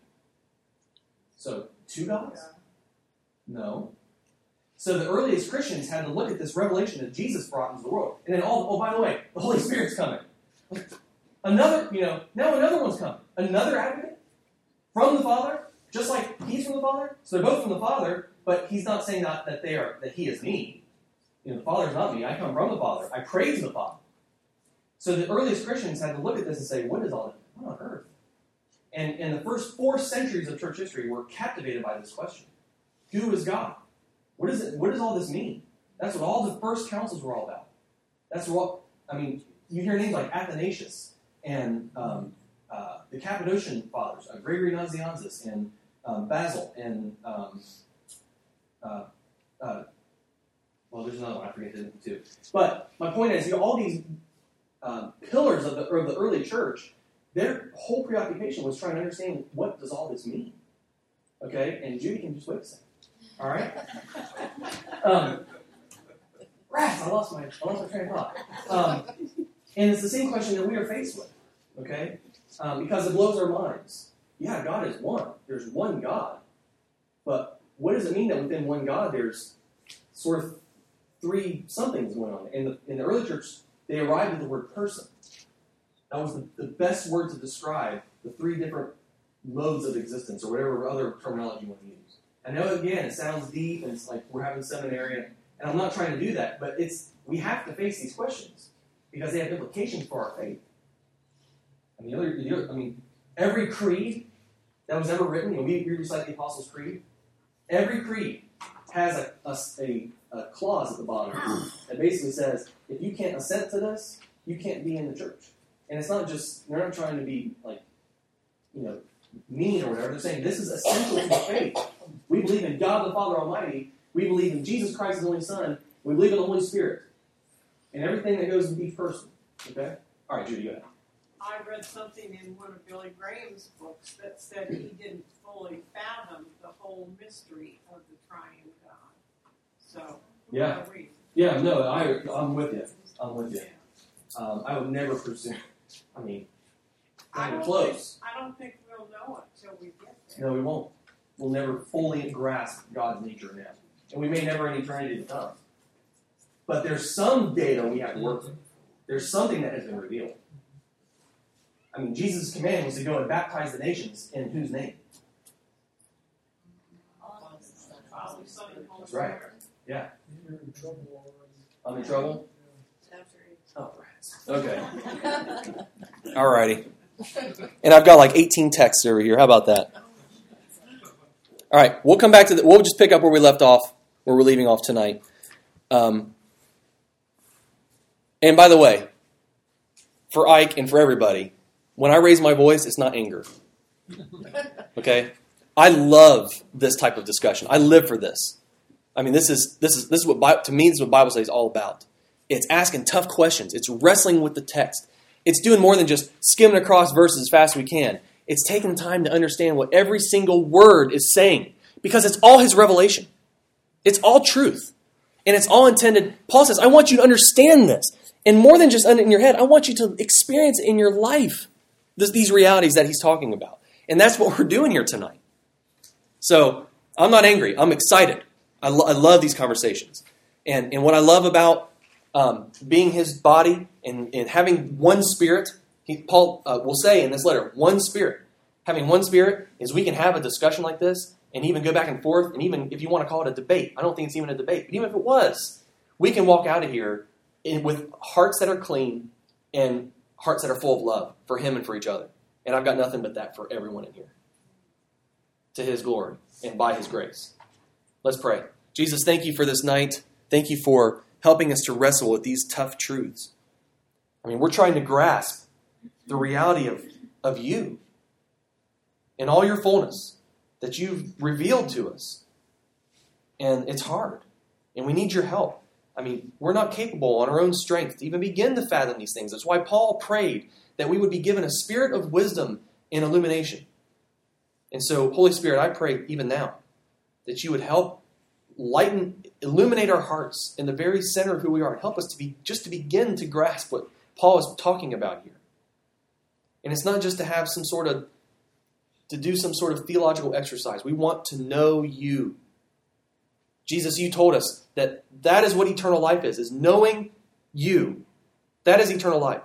So, two gods? No. So the earliest Christians had to look at this revelation that Jesus brought into the world. And then, oh, oh by the way, the Holy Spirit's coming. Another, you know, now another one's coming. Another advocate from the Father, just like he's from the Father. So they're both from the Father, but he's not saying that, that they are that he is me. You know, the Father's not me. I come from the Father. I praise the Father. So the earliest Christians had to look at this and say, what is all that? What on earth? And, and the first four centuries of church history were captivated by this question. Who is God? What is it? What does all this mean? That's what all the first councils were all about. That's what, I mean, you hear names like Athanasius and um, uh, the Cappadocian Fathers, uh, Gregory Nazianzus and um, Basil and, um, uh, uh, well, there's another one, I forget the name too. But my point is, you know, all these um, pillars of the, of the early church, their whole preoccupation was trying to understand, what does all this mean? Okay, and Judy can just wait a second. All right? Um, rats, I lost my, I lost my train of thought. Um, and it's the same question that we are faced with, okay? Um, because it blows our minds. Yeah, God is one. There's one God. But what does it mean that within one God there's sort of three somethings going on? In the, in the early church, they arrived at the word person. That was the, the best word to describe the three different modes of existence, or whatever other terminology you want to use. I know, again, it sounds deep, and it's like we're having seminary, and I'm not trying to do that, but it's we have to face these questions because they have implications for our faith. I mean, the other, the other, I mean, every creed that was ever written, you know, we, we recite the Apostles' Creed, every creed has a, a, a, a clause at the bottom that basically says, if you can't assent to this, you can't be in the church. And it's not just, they're not trying to be, like, you know, mean or whatever. They're saying this is essential to the faith. We believe in God the Father Almighty. We believe in Jesus Christ, His only Son. We believe in the Holy Spirit. And everything that goes in each person. Okay? All right, Judy, go ahead. I read something in one of Billy Graham's books that said he didn't fully fathom the whole mystery of the triune God. So, Yeah. what are we? Yeah, no, I, I'm with you. I'm with you. Um, I would never presume. I mean, I not even don't close. think, I don't think we'll know it till we get there. No, we won't. We'll never fully grasp God's nature now. And we may never in eternity to come. But there's some data we have to work with. There's something that has been revealed. I mean, Jesus' command was to go and baptize the nations in whose name? Father, Son, and Holy That's right. Spirit. Yeah. You're in trouble already. I'm in trouble? That's right. Oh, rats. Okay. All righty. And I've got like eighteen texts over here. How about that? All right. We'll come back to the, we'll just pick up where we left off, where we're leaving off tonight. Um, and by the way, for Ike and for everybody, when I raise my voice, it's not anger. Okay? I love this type of discussion. I live for this. I mean, this is this is this is what to me this is what Bible study is all about. It's asking tough questions. It's wrestling with the text. It's doing more than just skimming across verses as fast as we can. It's taking time to understand what every single word is saying because it's all His revelation. It's all truth. And it's all intended. Paul says, I want you to understand this. And more than just in your head, I want you to experience it in your life, this, these realities that he's talking about. And that's what we're doing here tonight. So I'm not angry. I'm excited. I, lo- I love these conversations. And, and what I love about um, being his body and, and having one spirit, he, Paul uh, will say in this letter, one spirit. Having one spirit is we can have a discussion like this and even go back and forth. And even if you want to call it a debate, I don't think it's even a debate. But even if it was, we can walk out of here in, with hearts that are clean and hearts that are full of love for him and for each other. And I've got nothing but that for everyone in here. To his glory and by his grace. Let's pray. Jesus, thank you for this night. Thank you for helping us to wrestle with these tough truths. I mean, we're trying to grasp the reality of, of you in all your fullness that you've revealed to us. And it's hard. And we need your help. I mean, we're not capable on our own strength to even begin to fathom these things. That's why Paul prayed that we would be given a spirit of wisdom and illumination. And so, Holy Spirit, I pray even now that you would help lighten, illuminate our hearts in the very center of who we are and help us to be just to begin to grasp what Paul is talking about here. And it's not just to have some sort of, to do some sort of theological exercise. We want to know you. Jesus, you told us that that is what eternal life is, is knowing you. That is eternal life.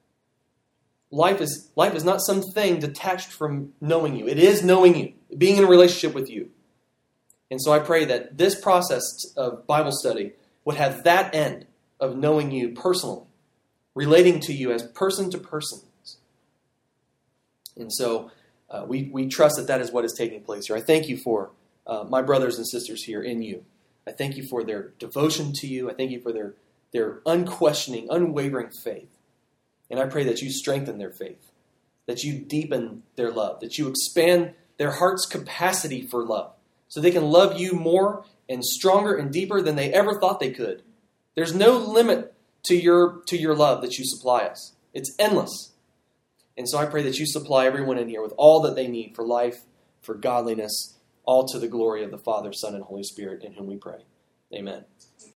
Life is, life is not something detached from knowing you. It is knowing you, being in a relationship with you. And so I pray that this process of Bible study would have that end of knowing you personally, relating to you as person to person. And so uh, we, we trust that that is what is taking place here. I thank you for uh, my brothers and sisters here in you. I thank you for their devotion to you. I thank you for their, their unquestioning, unwavering faith. And I pray that you strengthen their faith, that you deepen their love, that you expand their heart's capacity for love so they can love you more and stronger and deeper than they ever thought they could. There's no limit to your, to your love that you supply us. It's endless. And so I pray that you supply everyone in here with all that they need for life, for godliness, all to the glory of the Father, Son, and Holy Spirit, in whom we pray. Amen.